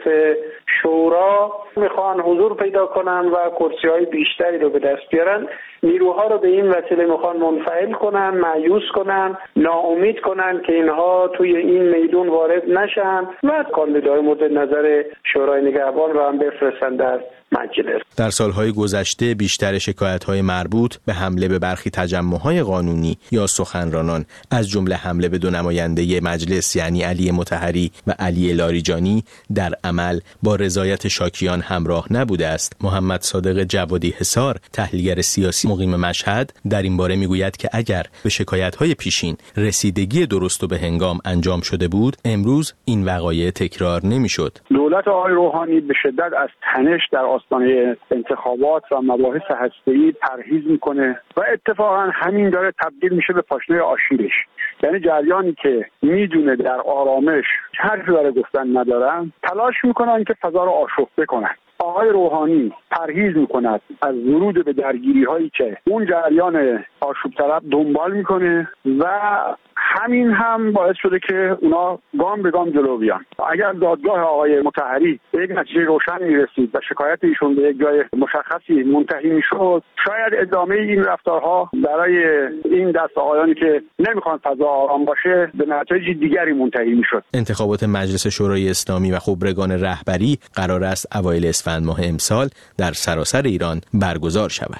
شورا میخوان حضور پیدا کنن و کرسی‌های بیشتری رو به دست بیارن. نیروها رو به این وسیله میخوان منفعل کنن، مایوس کنن، ناامید کنن که اینها توی این میدون وارد نشن و کاندیدای مورد نظر شورای نگهبان رو هم بفرستن در مجلس. در سالهای گذشته بیشتر شکایت‌های مربوط به حمله به برخی تجمع‌های قانونی یا سخنرانان، از جمله حمله به دو نماینده مجلس یعنی علی مطهری و علی لاریجانی، در عمل با رضایت شاکیان همراه نبوده است. محمد صادق جوادی حصار، تحلیلگر سیاسی مقیم مشهد، در این باره میگوید که اگر به شکایت‌های پیشین رسیدگی درست و به هنگام انجام شده بود، امروز این وقایع تکرار نمی‌شد. دولت آقای روحانی به شدت از تنش در آستانه انتخابات و مباحث هسته‌ای پرهیز میکنه و اتفاقا همین داره تبدیل میشه به پاشنه آشیلش. یعنی جریانی که میدونه در آرامش حرفی برای گفتن ندارن، تلاش میکنن که فضا رو آشفته کنن. آقای روحانی پرهیز میکند از ورود به درگیری هایی که اون جریان آشوب طلب دنبال میکنه و همین هم باعث شده که اونا گام به گام جلو بیان. اگر دادگاه آقای مطهری به یک نتیجه روشن میرسید و شکایت ایشون به یک جای مشخصی منتهی میشد، شاید ادامه این رفتارها برای این دست آقایانی که نمیخوان فضا آرام باشه به نتایج دیگری منتهی میشد. انتخابات مجلس شورای اسلامی و خبرگان رهبری قرار است اوایل اسفند ماه امسال در سراسر ایران برگزار شود.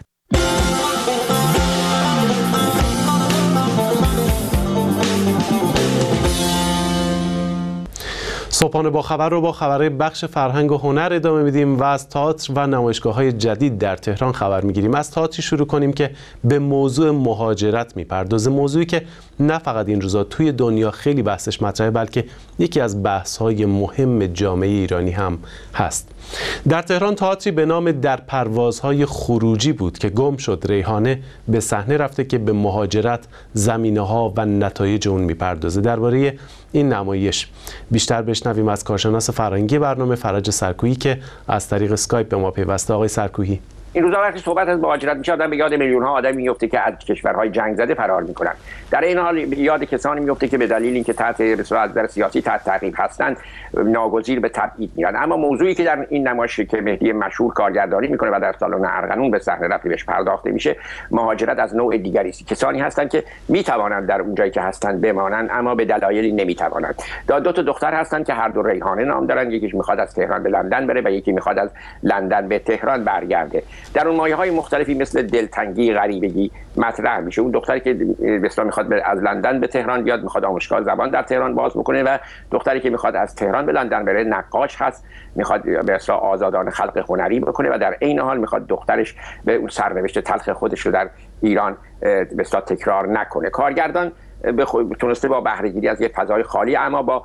صبحانه با خبر رو با خبرهای بخش فرهنگ و هنر ادامه میدیم و از تئاتر و نمایشگاه‌های جدید در تهران خبر میگیریم. از تئاتری شروع کنیم که به موضوع مهاجرت میپردازه، موضوعی که نه فقط این روزا توی دنیا خیلی بحثش مطرحه، بلکه یکی از بحث‌های مهم جامعه ایرانی هم هست. در تهران تئاتری به نام در پروازهای خروجی بود که گم شد. ریحانه به صحنه رفته که به مهاجرت، زمینه‌ها و نتایج اون میپردازه. درباره این نمایش بیشتر بشنویم از کارشناس فرهنگی برنامه فرج سرکویی که از طریق اسکایپ به ما پیوسته. آقای سرکویی، این روزا وقتی صحبت از مهاجرت میشه آدم به یاد میلیون ها آدم میفته که از کشورهای جنگ زده فرار میکنن. در این حال یاد کسانی میفته که به دلیل اینکه تحت رسالت سیاسی تحت تعقیب هستند ناگزیر به تبعید میرن. اما موضوعی که در این نمایش که مهدی مشهور کارگردانی میکنه و در سالن ارغنون به صحنه رفتی بهش پرداخته میشه، مهاجرت از نوع دیگری است. کسانی هستند که میتوانند در اونجایی که هستند بمانند اما به دلایلی نمیتوانند. دو, دو تا دختر هستند که هر دو ریحانه نام دارن، یکیش میخواد از تهران به لندن بره و یکی میخواد از لندن به تهران برگرده. در اون مایه‌های مختلفی مثل دلتنگی، غریبگی مطرح میشه. اون دختری که به اصطلاح میخواد از لندن به تهران بیاد، میخواد آموزشگاه زبان در تهران باز بکنه، و دختری که میخواد از تهران به لندن بره نقاش هست، میخواد به اصطلاح آزادانه خلق هنری بکنه و در عین حال میخواد دخترش به اون سرنوشت تلخ خودش رو در ایران به اصطلاح تکرار نکنه. کارگردان تونسته با بهره‌گیری از یک فضای خالی اما با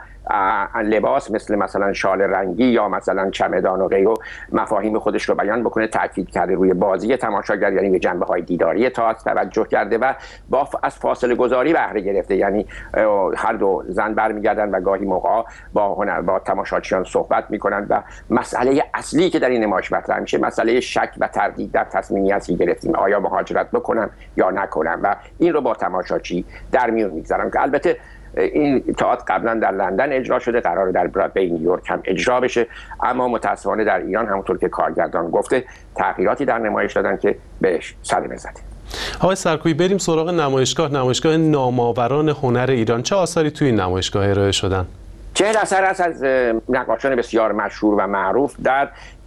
لباس مثل مثلا شال رنگی یا مثلا چمدان و غیره مفاهیم خودش رو بیان بکنه، تاکید کرده روی بازی تماشاگر، یعنی به جنبه‌های دیداری تئاتر توجه کرده و با از فاصله گذاری بهره گرفته، یعنی هر دو زن برمیگردن و گاهی موقع با هنر با تماشاچیان صحبت میکنن و مسئله اصلی که در این نمایش مطرح میشه مسئله شک و تردید در تصمیمی است که گرفتیم، آیا مهاجرت بکنم یا نکنم، و این رو با تماشاچی در میون میگذارم. که البته این تئاتر قبلا در لندن اجرا شده، قراره در برادوی نیویورک هم اجرا بشه، اما متاسفانه در ایران همونطور که کارگردان گفته تغییراتی در نمایش دادن که بهش صدمه زده. آقای سرکویی بریم سراغ نمایشگاه نمایشگاه نامآوران هنر ایران. چه آثاری توی این نمایشگاه ارائه شدن؟ چهل اثر است از نقاشان بسیار مشهور و معروف در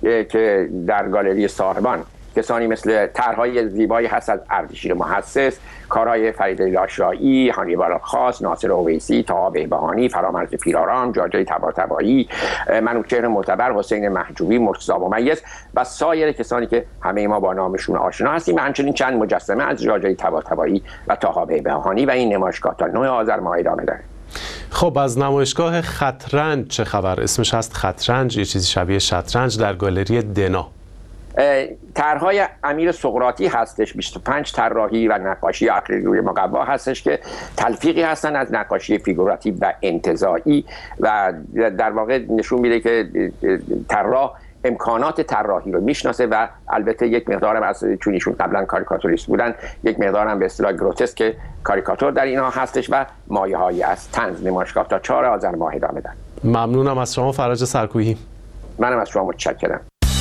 که در گالری ساربان. کسانی مثل طرحهای زیبایی هست از اردشیر محسس، کارهای فرید لاشایی، هانیبال خاص، ناصر اویسی، طه بهبهانی، فرامرز پیرارام، جاجای طباطبایی، منوچهر معتبر، حسین محجوبی، مرتضی ممیز و سایر کسانی که همه ما با نامشون آشنا هستیم. همچنین چند مجسمه از جاجای طباطبایی و طه بهبهانی و این نمایشگاه تا نه آذر ماه ادامه داره. خب از نمایشگاه خطرنج چه خبر؟ اسمش هست خطرنج، یه چیزی شبیه شطرنج، در گالری دنا. طرحهای امیر سقراطی هستش، بیست و پنج طراحی و نقاشی اکریلیک روی مقوا هستش که تلفیقی هستن از نقاشی فیگوراتیو و انتزاعی و در واقع نشون میده که طراح امکانات طراحی رو میشناسه و البته یک مقدارم از چون ایشون قبلا کاریکاتوریست بودن یک مقدارم به اصطلاح گروتسک کاریکاتور در اینها هستش و مایه‌هایی از طنز. نمایشگاه تا چهار آذر ماه ادامه داره. ممنونم از شما فرج سرکویی. منم از شما متشکرم.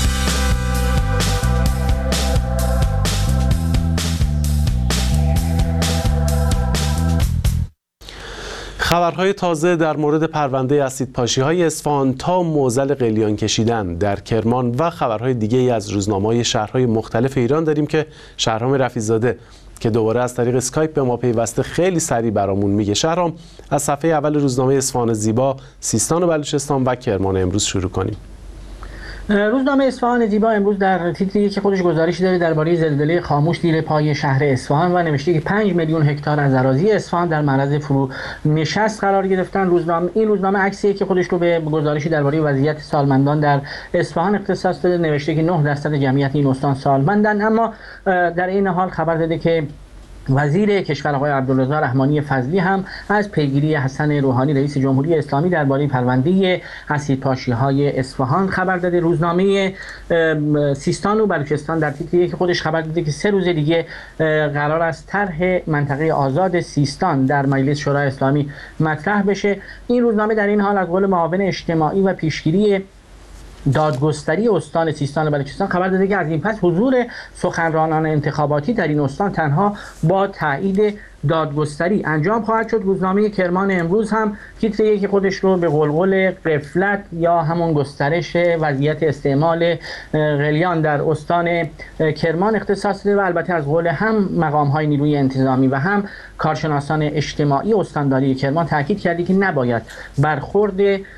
خبرهای تازه در مورد پرونده اسیدپاشی‌های اصفهان تا معضل قلیان کشیدن در کرمان و خبرهای دیگه‌ای از روزنامه‌های شهرهای مختلف ایران داریم که شهرام رفیع‌زاده که دوباره از طریق اسکایپ به ما پیوسته خیلی سریع برامون میگه. شهرام، از صفحه اول روزنامه اصفهان زیبا، سیستان و بلوچستان و کرمان امروز شروع کنیم. روزنامه اصفهان زیبا امروز در تیتری که خودش گزارشی داره درباره زلزله خاموش زیر پای شهر اصفهان و نوشته که پنج میلیون هکتار از اراضی اصفهان در معرض فرو نشست قرار گرفتن. روزنامه این روزنامه عکسی که خودش رو به گزارشی درباره وضعیت سالمندان در اصفهان اختصاص داده، نوشته که نه درصد جمعیت این استان سالمندن، اما در این حال خبر داده که وزیر کشور آقای عبدالرضا رحمانی فضلی هم از پیگیری حسن روحانی رئیس جمهوری اسلامی درباره پرونده اسیدپاشی‌های اصفهان خبر داده. روزنامه سیستان و بلوچستان در تیتری که خودش خبر داده که سه روز دیگه قرار است طرح منطقه آزاد سیستان در مجلس شورای اسلامی مطرح بشه. این روزنامه در این حال از قول معاون اجتماعی و پیشگیری دادگستری استان سیستان و بلوچستان خبر داده که از این پس حضور سخنرانان انتخاباتی در این استان تنها با تایید دادگستری انجام خواهد شد. روزنامه کرمان امروز هم تیتر یکی خودش رو به قلقل غفلت یا همون گسترش وضعیت استعمال قلیان در استان کرمان اختصاص داده و البته از قول هم مقام‌های نیروی انتظامی و هم کارشناسان اجتماعی استانداری کرمان تاکید کرده که نباید برخورد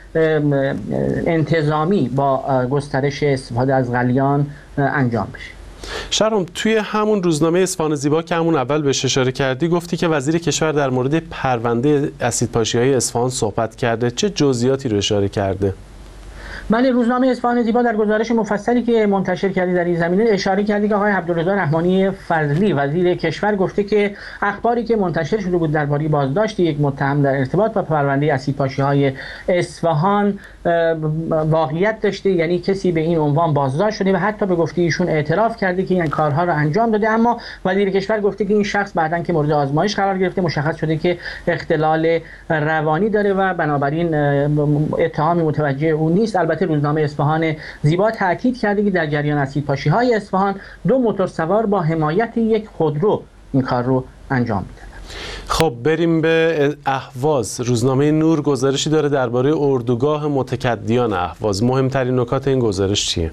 انتظامی با گسترش استفاده از قلیان انجام بشه. شهرام، توی همون روزنامه اصفهان زیبا که همون اول بهش اشاره کردی گفتی که وزیر کشور در مورد پرونده اسیدپاشی‌های اصفهان صحبت کرده. چه جزئیاتی رو اشاره کرده؟ بله، روزنامه اصفهان زیبا در گزارش مفصلی که منتشر کرده در این زمینه اشاره کرده که آقای عبدالرضا رحمانی فضلی وزیر کشور گفته که اخباری که منتشر شده بود درباره بازداشت یک متهم در ارتباط با پرونده اسیدپاشی‌های اصفهان واقعیت داشته، یعنی کسی به این عنوان بازداشت شده و حتی به گفته ایشون اعتراف کرده که این کارها را انجام داده. اما وزیر کشور گفته که این شخص بعداً که مورد آزمایش قرار گرفته مشخص شده که اختلال روانی داره و بنابراین اتهامی متوجه او نیست. البته روزنامه اصفهان زیبا تاکید کرده که در جریان اسیدپاشی‌های اصفهان دو موتورسوار با حمایت یک خودرو این کار رو انجام میدن. خب بریم به اهواز. روزنامه نور گزارشی داره درباره اردوگاه متکدیان اهواز. مهمترین نکات این گزارش چیه؟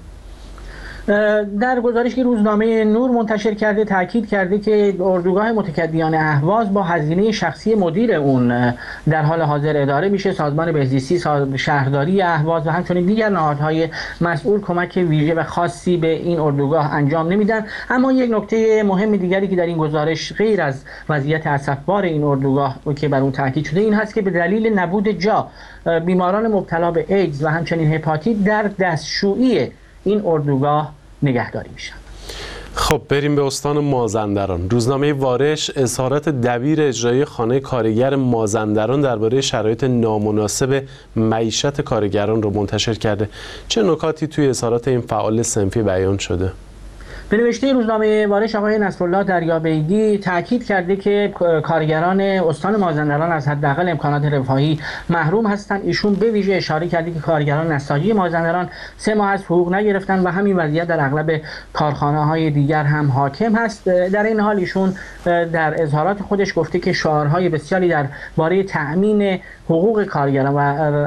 در گزارشی که روزنامه نور منتشر کرده تاکید کرده که اردوگاه متکدیان اهواز با هزینه شخصی مدیر اون در حال حاضر اداره میشه. سازمان بهزیستی شهرداری اهواز و همچنین دیگر نهادهای مسئول کمک ویژه و خاصی به این اردوگاه انجام نمیدن. اما یک نکته مهم دیگری که در این گزارش غیر از وضعیت اسفبار این اردوگاه که بر اون تاکید شده این هست که به دلیل نبود جا بیماران مبتلا به ایدز و همچنین هپاتیت در دستشویی این اردوگاه نگهداری میشن. خب بریم به استان مازندران. روزنامه وارش اظهارات دبیر اجرایی خانه کارگر مازندران درباره شرایط نامناسب معیشت کارگران رو منتشر کرده. چه نکاتی توی اظهارات این فعال صنفی بیان شده؟ به نوشته روزنامه وارش آقای نصرالله دریابیگی تاکید کرده که کارگران استان مازندران از حداقل امکانات رفاهی محروم هستند. ایشون به ویژه اشاره کرده که کارگران نساجی مازندران سه ماه از حقوق نگرفتن و همین وضعیت در اغلب کارخانه‌های دیگر هم حاکم هست. در این حال ایشون در اظهارات خودش گفته که شعارهای بسیاری درباره تأمین حقوق کارگران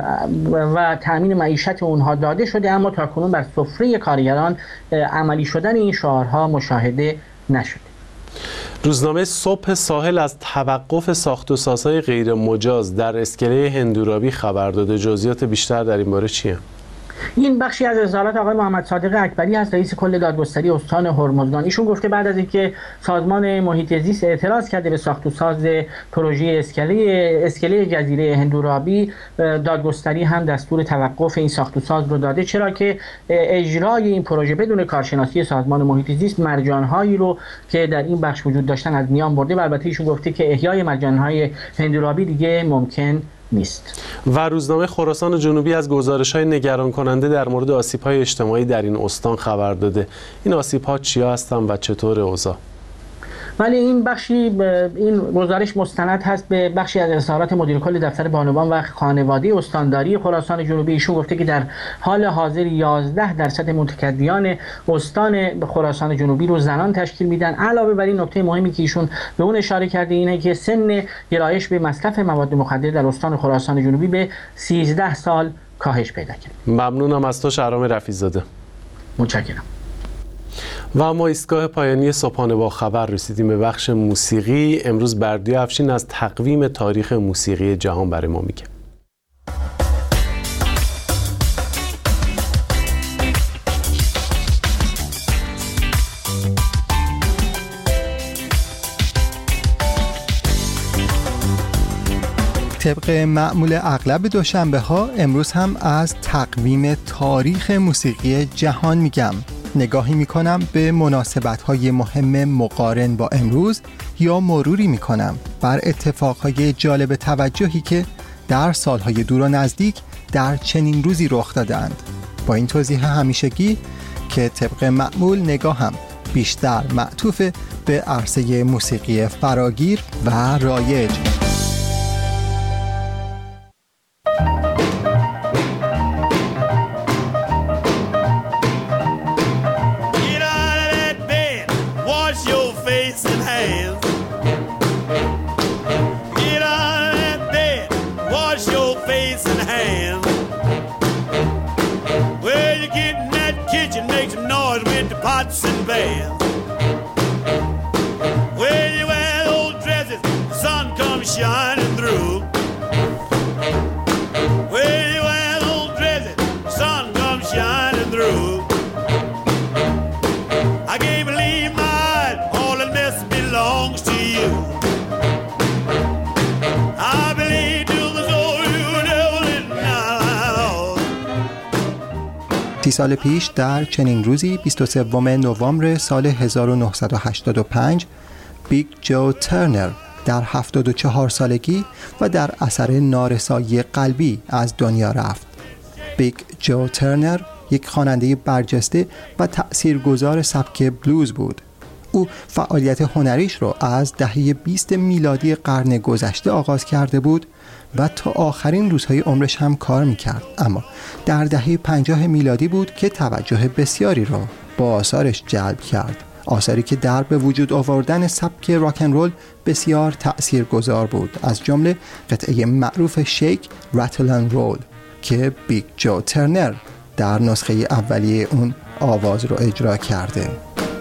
و و تأمین معیشت اونها داده شده، اما تاکنون بر سفره کارگران عملی شدن این شعارها مشاهده نشده. روزنامه صبح ساحل از توقف ساخت و سازهای غیر مجاز در اسکله هندورابی خبر داده. جزئیات بیشتر در این باره چیه؟ این بخشی از اظهارات آقای محمد صادق اکبری است، رئیس کل دادگستری استان هرمزگان. ایشون گفته بعد از اینکه سازمان محیط زیست اعتراض کرده به ساخت و ساز پروژه اسکله اسکله جزیره هندورابی، دادگستری هم دستور توقف این ساخت و ساز رو داده، چرا که اجرای این پروژه بدون کارشناسی سازمان محیط زیست مرجان‌هایی رو که در این بخش وجود داشتن از میان برده و البته ایشون گفته که احیای مرجان‌های هندورابی دیگه ممکن نیست. و روزنامه خراسان جنوبی از گزارش‌های نگران کننده در مورد آسیب‌های اجتماعی در این استان خبر داده. این آسیب‌ها چیا هستند و چطور اوضاع؟ ولی این بخشی این گزارش مستند هست به بخشی از اظهارات مدیر کل دفتر بانوان و خانواده استانداری خراسان جنوبی. ایشون گفته که در حال حاضر یازده درصد متکدیان استان خراسان جنوبی رو زنان تشکیل میدن. علاوه بر این نکته مهمی که ایشون به اون اشاره کرده اینه که سن گرایش به مصرف مواد مخدر در استان خراسان جنوبی به سیزده سال کاهش پیدا کرد. ممنونم از تو شهرام رفیع‌زاده. متشکرم. و اما ایستگاه پایانی صبحانه با خبر رسیدیم به بخش موسیقی. امروز بردیا افشین از تقویم تاریخ موسیقی جهان برای ما میگه. طبق معمول اغلب دوشنبه ها امروز هم از تقویم تاریخ موسیقی جهان میگم. نگاهی میکنم به مناسبت‌های مهم مقارن با امروز یا مروری میکنم بر اتفاقهای جالب توجهی که در سالهای دور و نزدیک در چنین روزی رخ دادند. با این توضیح همیشگی که طبق معمول نگاهم بیشتر معطوف به عرصه موسیقی فراگیر و رایج. سی سال پیش در چنین روزی بیست و سوم نوامبر سال هزار و نهصد و هشتاد و پنج بیگ جو ترنر در هفتاد و چهار سالگی و در اثر نارسایی قلبی از دنیا رفت. بیگ جو ترنر یک خواننده برجسته و تأثیرگذار سبک بلوز بود. او فعالیت هنریش رو از دهه بیست میلادی قرن گذشته آغاز کرده بود و تا آخرین روزهای عمرش هم کار میکرد، اما در دهه پنجاه میلادی بود که توجه بسیاری رو با آثارش جلب کرد، آثاری که در به وجود آوردن سبک راک اند رول بسیار تأثیرگذار بود، از جمله قطعه معروف شیک راتل اند رول که بیگ جو ترنر در نسخه اولیه اون آواز رو اجرا کرده.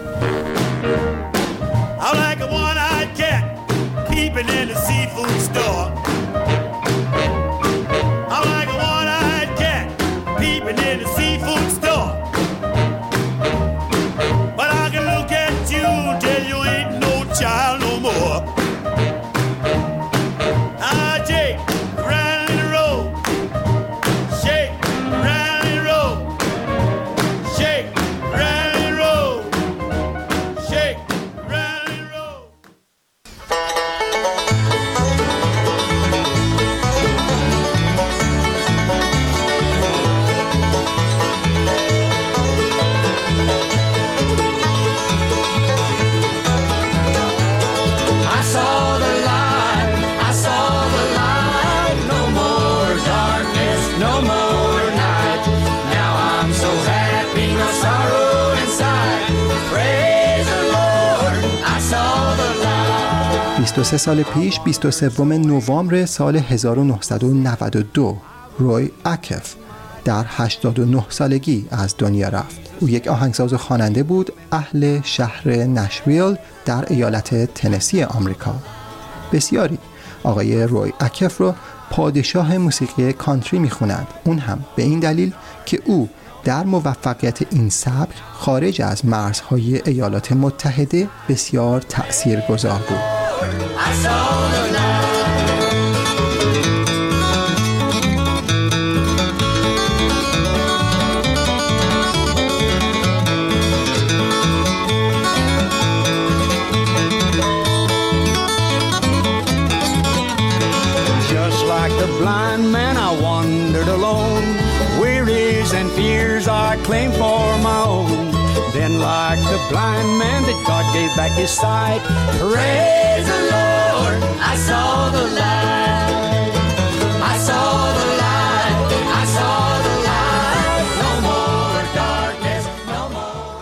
بیست و سه سال پیش بیست و سوم نوامبر سال هزار و نهصد و نود و دو روی اکف در هشتاد و نه سالگی از دنیا رفت. او یک آهنگساز و خواننده بود، اهل شهر نشویل در ایالت تنسی آمریکا. بسیاری آقای روی اکف رو پادشاه موسیقی کانتری میخونند، اون هم به این دلیل که او در موفقیت این سبک خارج از مرزهای ایالات متحده بسیار تأثیرگذار بود. I saw the light. Just like the blind man, I wandered alone. Wearies and fears I claimed for my own. Then like the blind man that God gave back his sight, praise the Lord, I saw the light, I saw the light, I saw the light, no more darkness, no more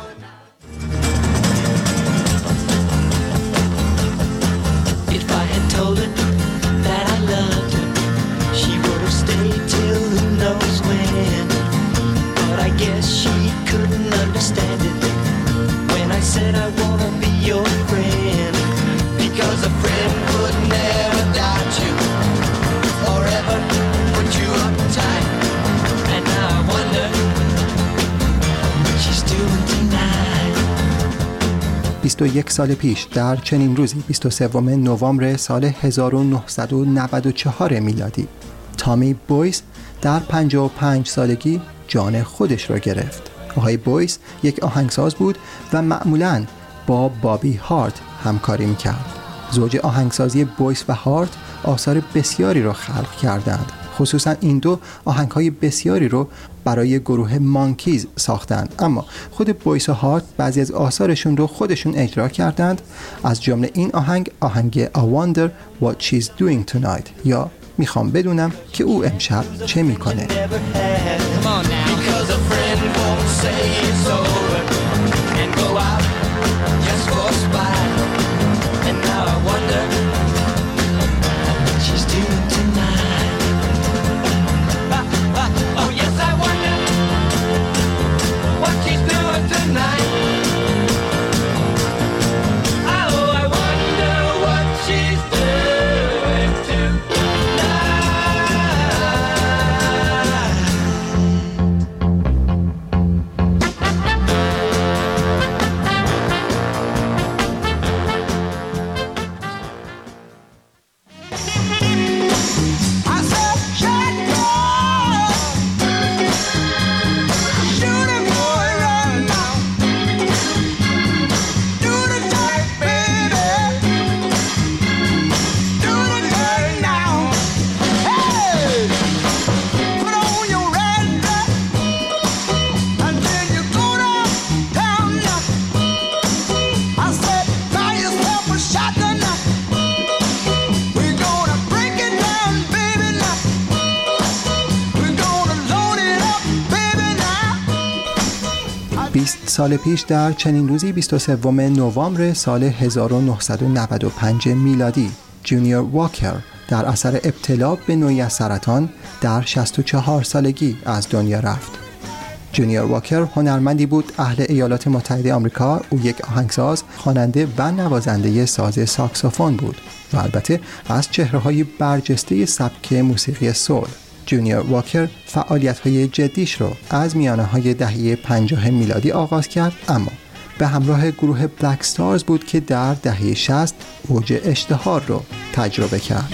night. If I had told her that I loved her, she would have stayed till who knows when, but I guess she couldn't understand it. I said I wanna be your friend, because a friend would never doubt you, or ever put you uptight. And now I wonder what she's doing tonight. بیست و یک سال پیش در چنین روزی بیست و سوم نوامبر سال هزار و نهصد و نود و چهار میلادی تامی بویس در پنجاه و پنج سالگی جان خودش را گرفت. آقای بویس یک آهنگساز بود و معمولاً با بابی هارت همکاری میکرد. زوج آهنگسازی بویس و هارت آثار بسیاری را خلق کردند. خصوصاً این دو آهنگهای بسیاری رو برای گروه مانکیز ساختند، اما خود بویس و هارت بعضی از آثارشون رو خودشون اجرا کردند، از جمله این آهنگ آهنگ I Wonder What She's Doing Tonight، یا میخوام بدونم که او امشب چه میکنه. بیست سال پیش در چنین روزی بیست و سوم نوامبر سال هزار و نهصد و نود و پنج میلادی جونیور واکر در اثر ابتلا به نوعی از سرطان در شصت و چهار سالگی از دنیا رفت. جونیور واکر هنرمندی بود اهل ایالات متحده آمریکا. او یک آهنگساز، خواننده و نوازنده ساز ساکسوفون بود و البته از چهره‌های برجسته سبک موسیقی سول. جونیور واکر فعالیت‌های جدیش رو از میانه‌های دهه پنجاه میلادی آغاز کرد، اما به همراه گروه بلک استارز بود که در دهه شصت اوج اشتهار رو تجربه کرد.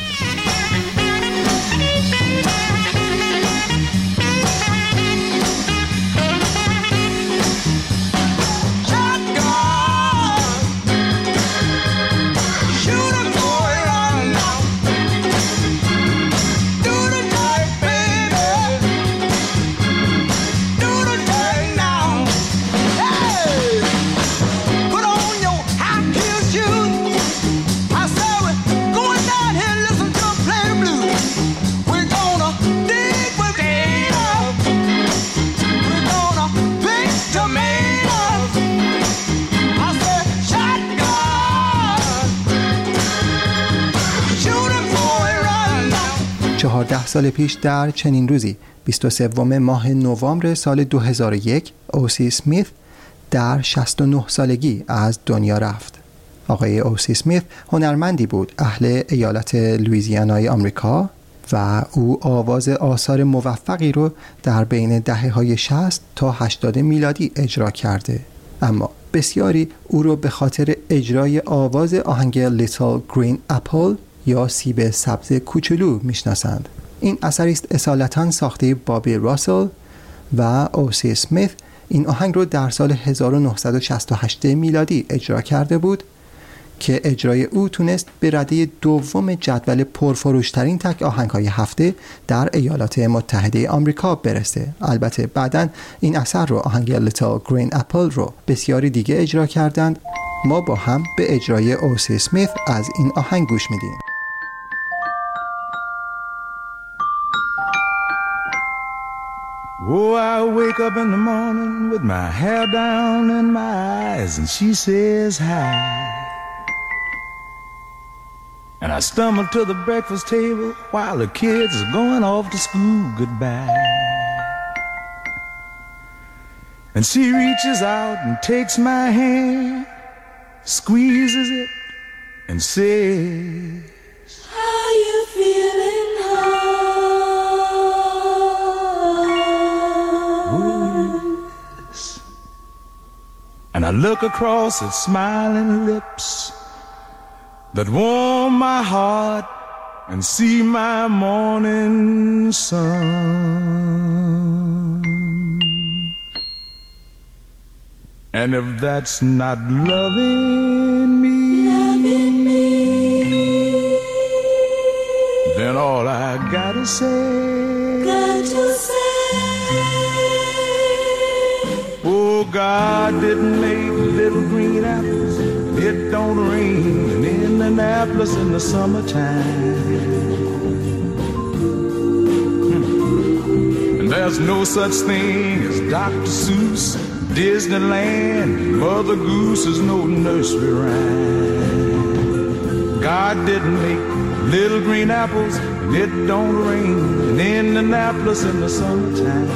چهارده سال پیش در چنین روزی بیست و سوم ماه نوامبر سال دو هزار و یک اوسی اسمیت در شصت و نه سالگی از دنیا رفت. آقای اوسی اسمیت هنرمندی بود اهل ایالت لوئیزیانای آمریکا و او آواز آثار موفقی رو در بین دهه‌های شصت تا هشتاد میلادی اجرا کرده، اما بسیاری او رو به خاطر اجرای آواز آهنگ Little Green Apple یا سیب سبز کوچولو میشناسند. این اثری است اصالتاً ساخته بابی راسل و اوسی اسمیت این آهنگ رو در سال هزار و نهصد و شصت و هشت میلادی اجرا کرده بود که اجرای او تونست به رده دوم جدول پرفروشترین تک آهنگ‌های هفته در ایالات متحده آمریکا برسه. البته بعداً این اثر رو، آهنگ Little Green Apple رو بسیاری دیگه اجرا کردند. ما با هم به اجرای اوسی اسمیت از این آهنگ گوش میدیم. Oh, I wake up in the morning with my hair down in my eyes and she says hi. And I stumble to the breakfast table while the kids are going off to school goodbye. And she reaches out and takes my hand, squeezes it and says, how you feeling, hon? And I look across at smiling lips that warm my heart and see my morning sun. And if that's not loving me, loving me, then all I gotta say, got to say, oh, God didn't make little green apples, it don't rain in Indianapolis in the summertime. Hmm. And there's no such thing as Doctor Seuss, Disneyland, Mother Goose is no nursery rhyme. God didn't make little green apples, and it don't rain in Indianapolis in the summertime.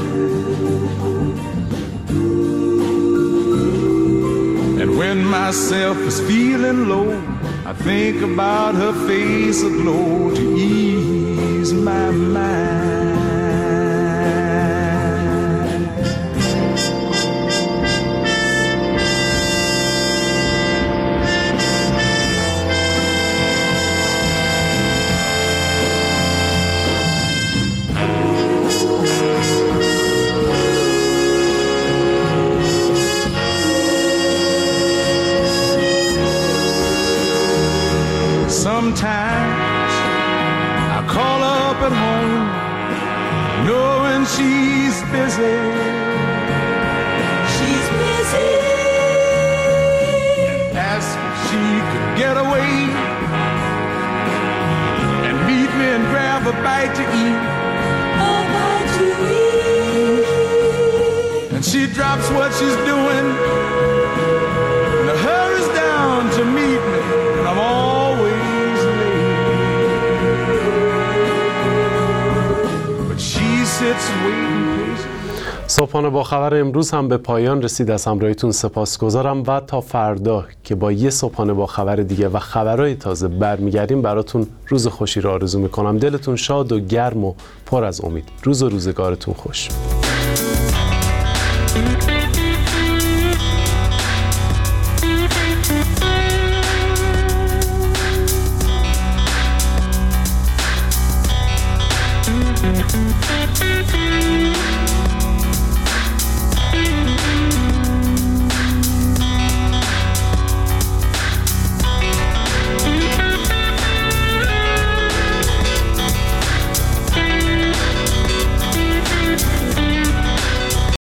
And when myself is feeling low, I think about her face aglow to ease my mind. Sometimes I call up at home knowing she's busy. She's busy. And ask if she could get away and meet me and grab a bite to eat. A bite to eat. and she drops what she's doing and hurries down to meet me, and I'm always late, but she sits waiting. صبحانه با خبر امروز هم به پایان رسید. از همراهیتون سپاسگزارم و تا فردا که با یه صبحانه با خبر دیگه و خبرهای تازه برمیگردیم براتون روز خوشی رو آرزو میکنم. دلتون شاد و گرم و پر از امید. روز و روزگارتون خوش.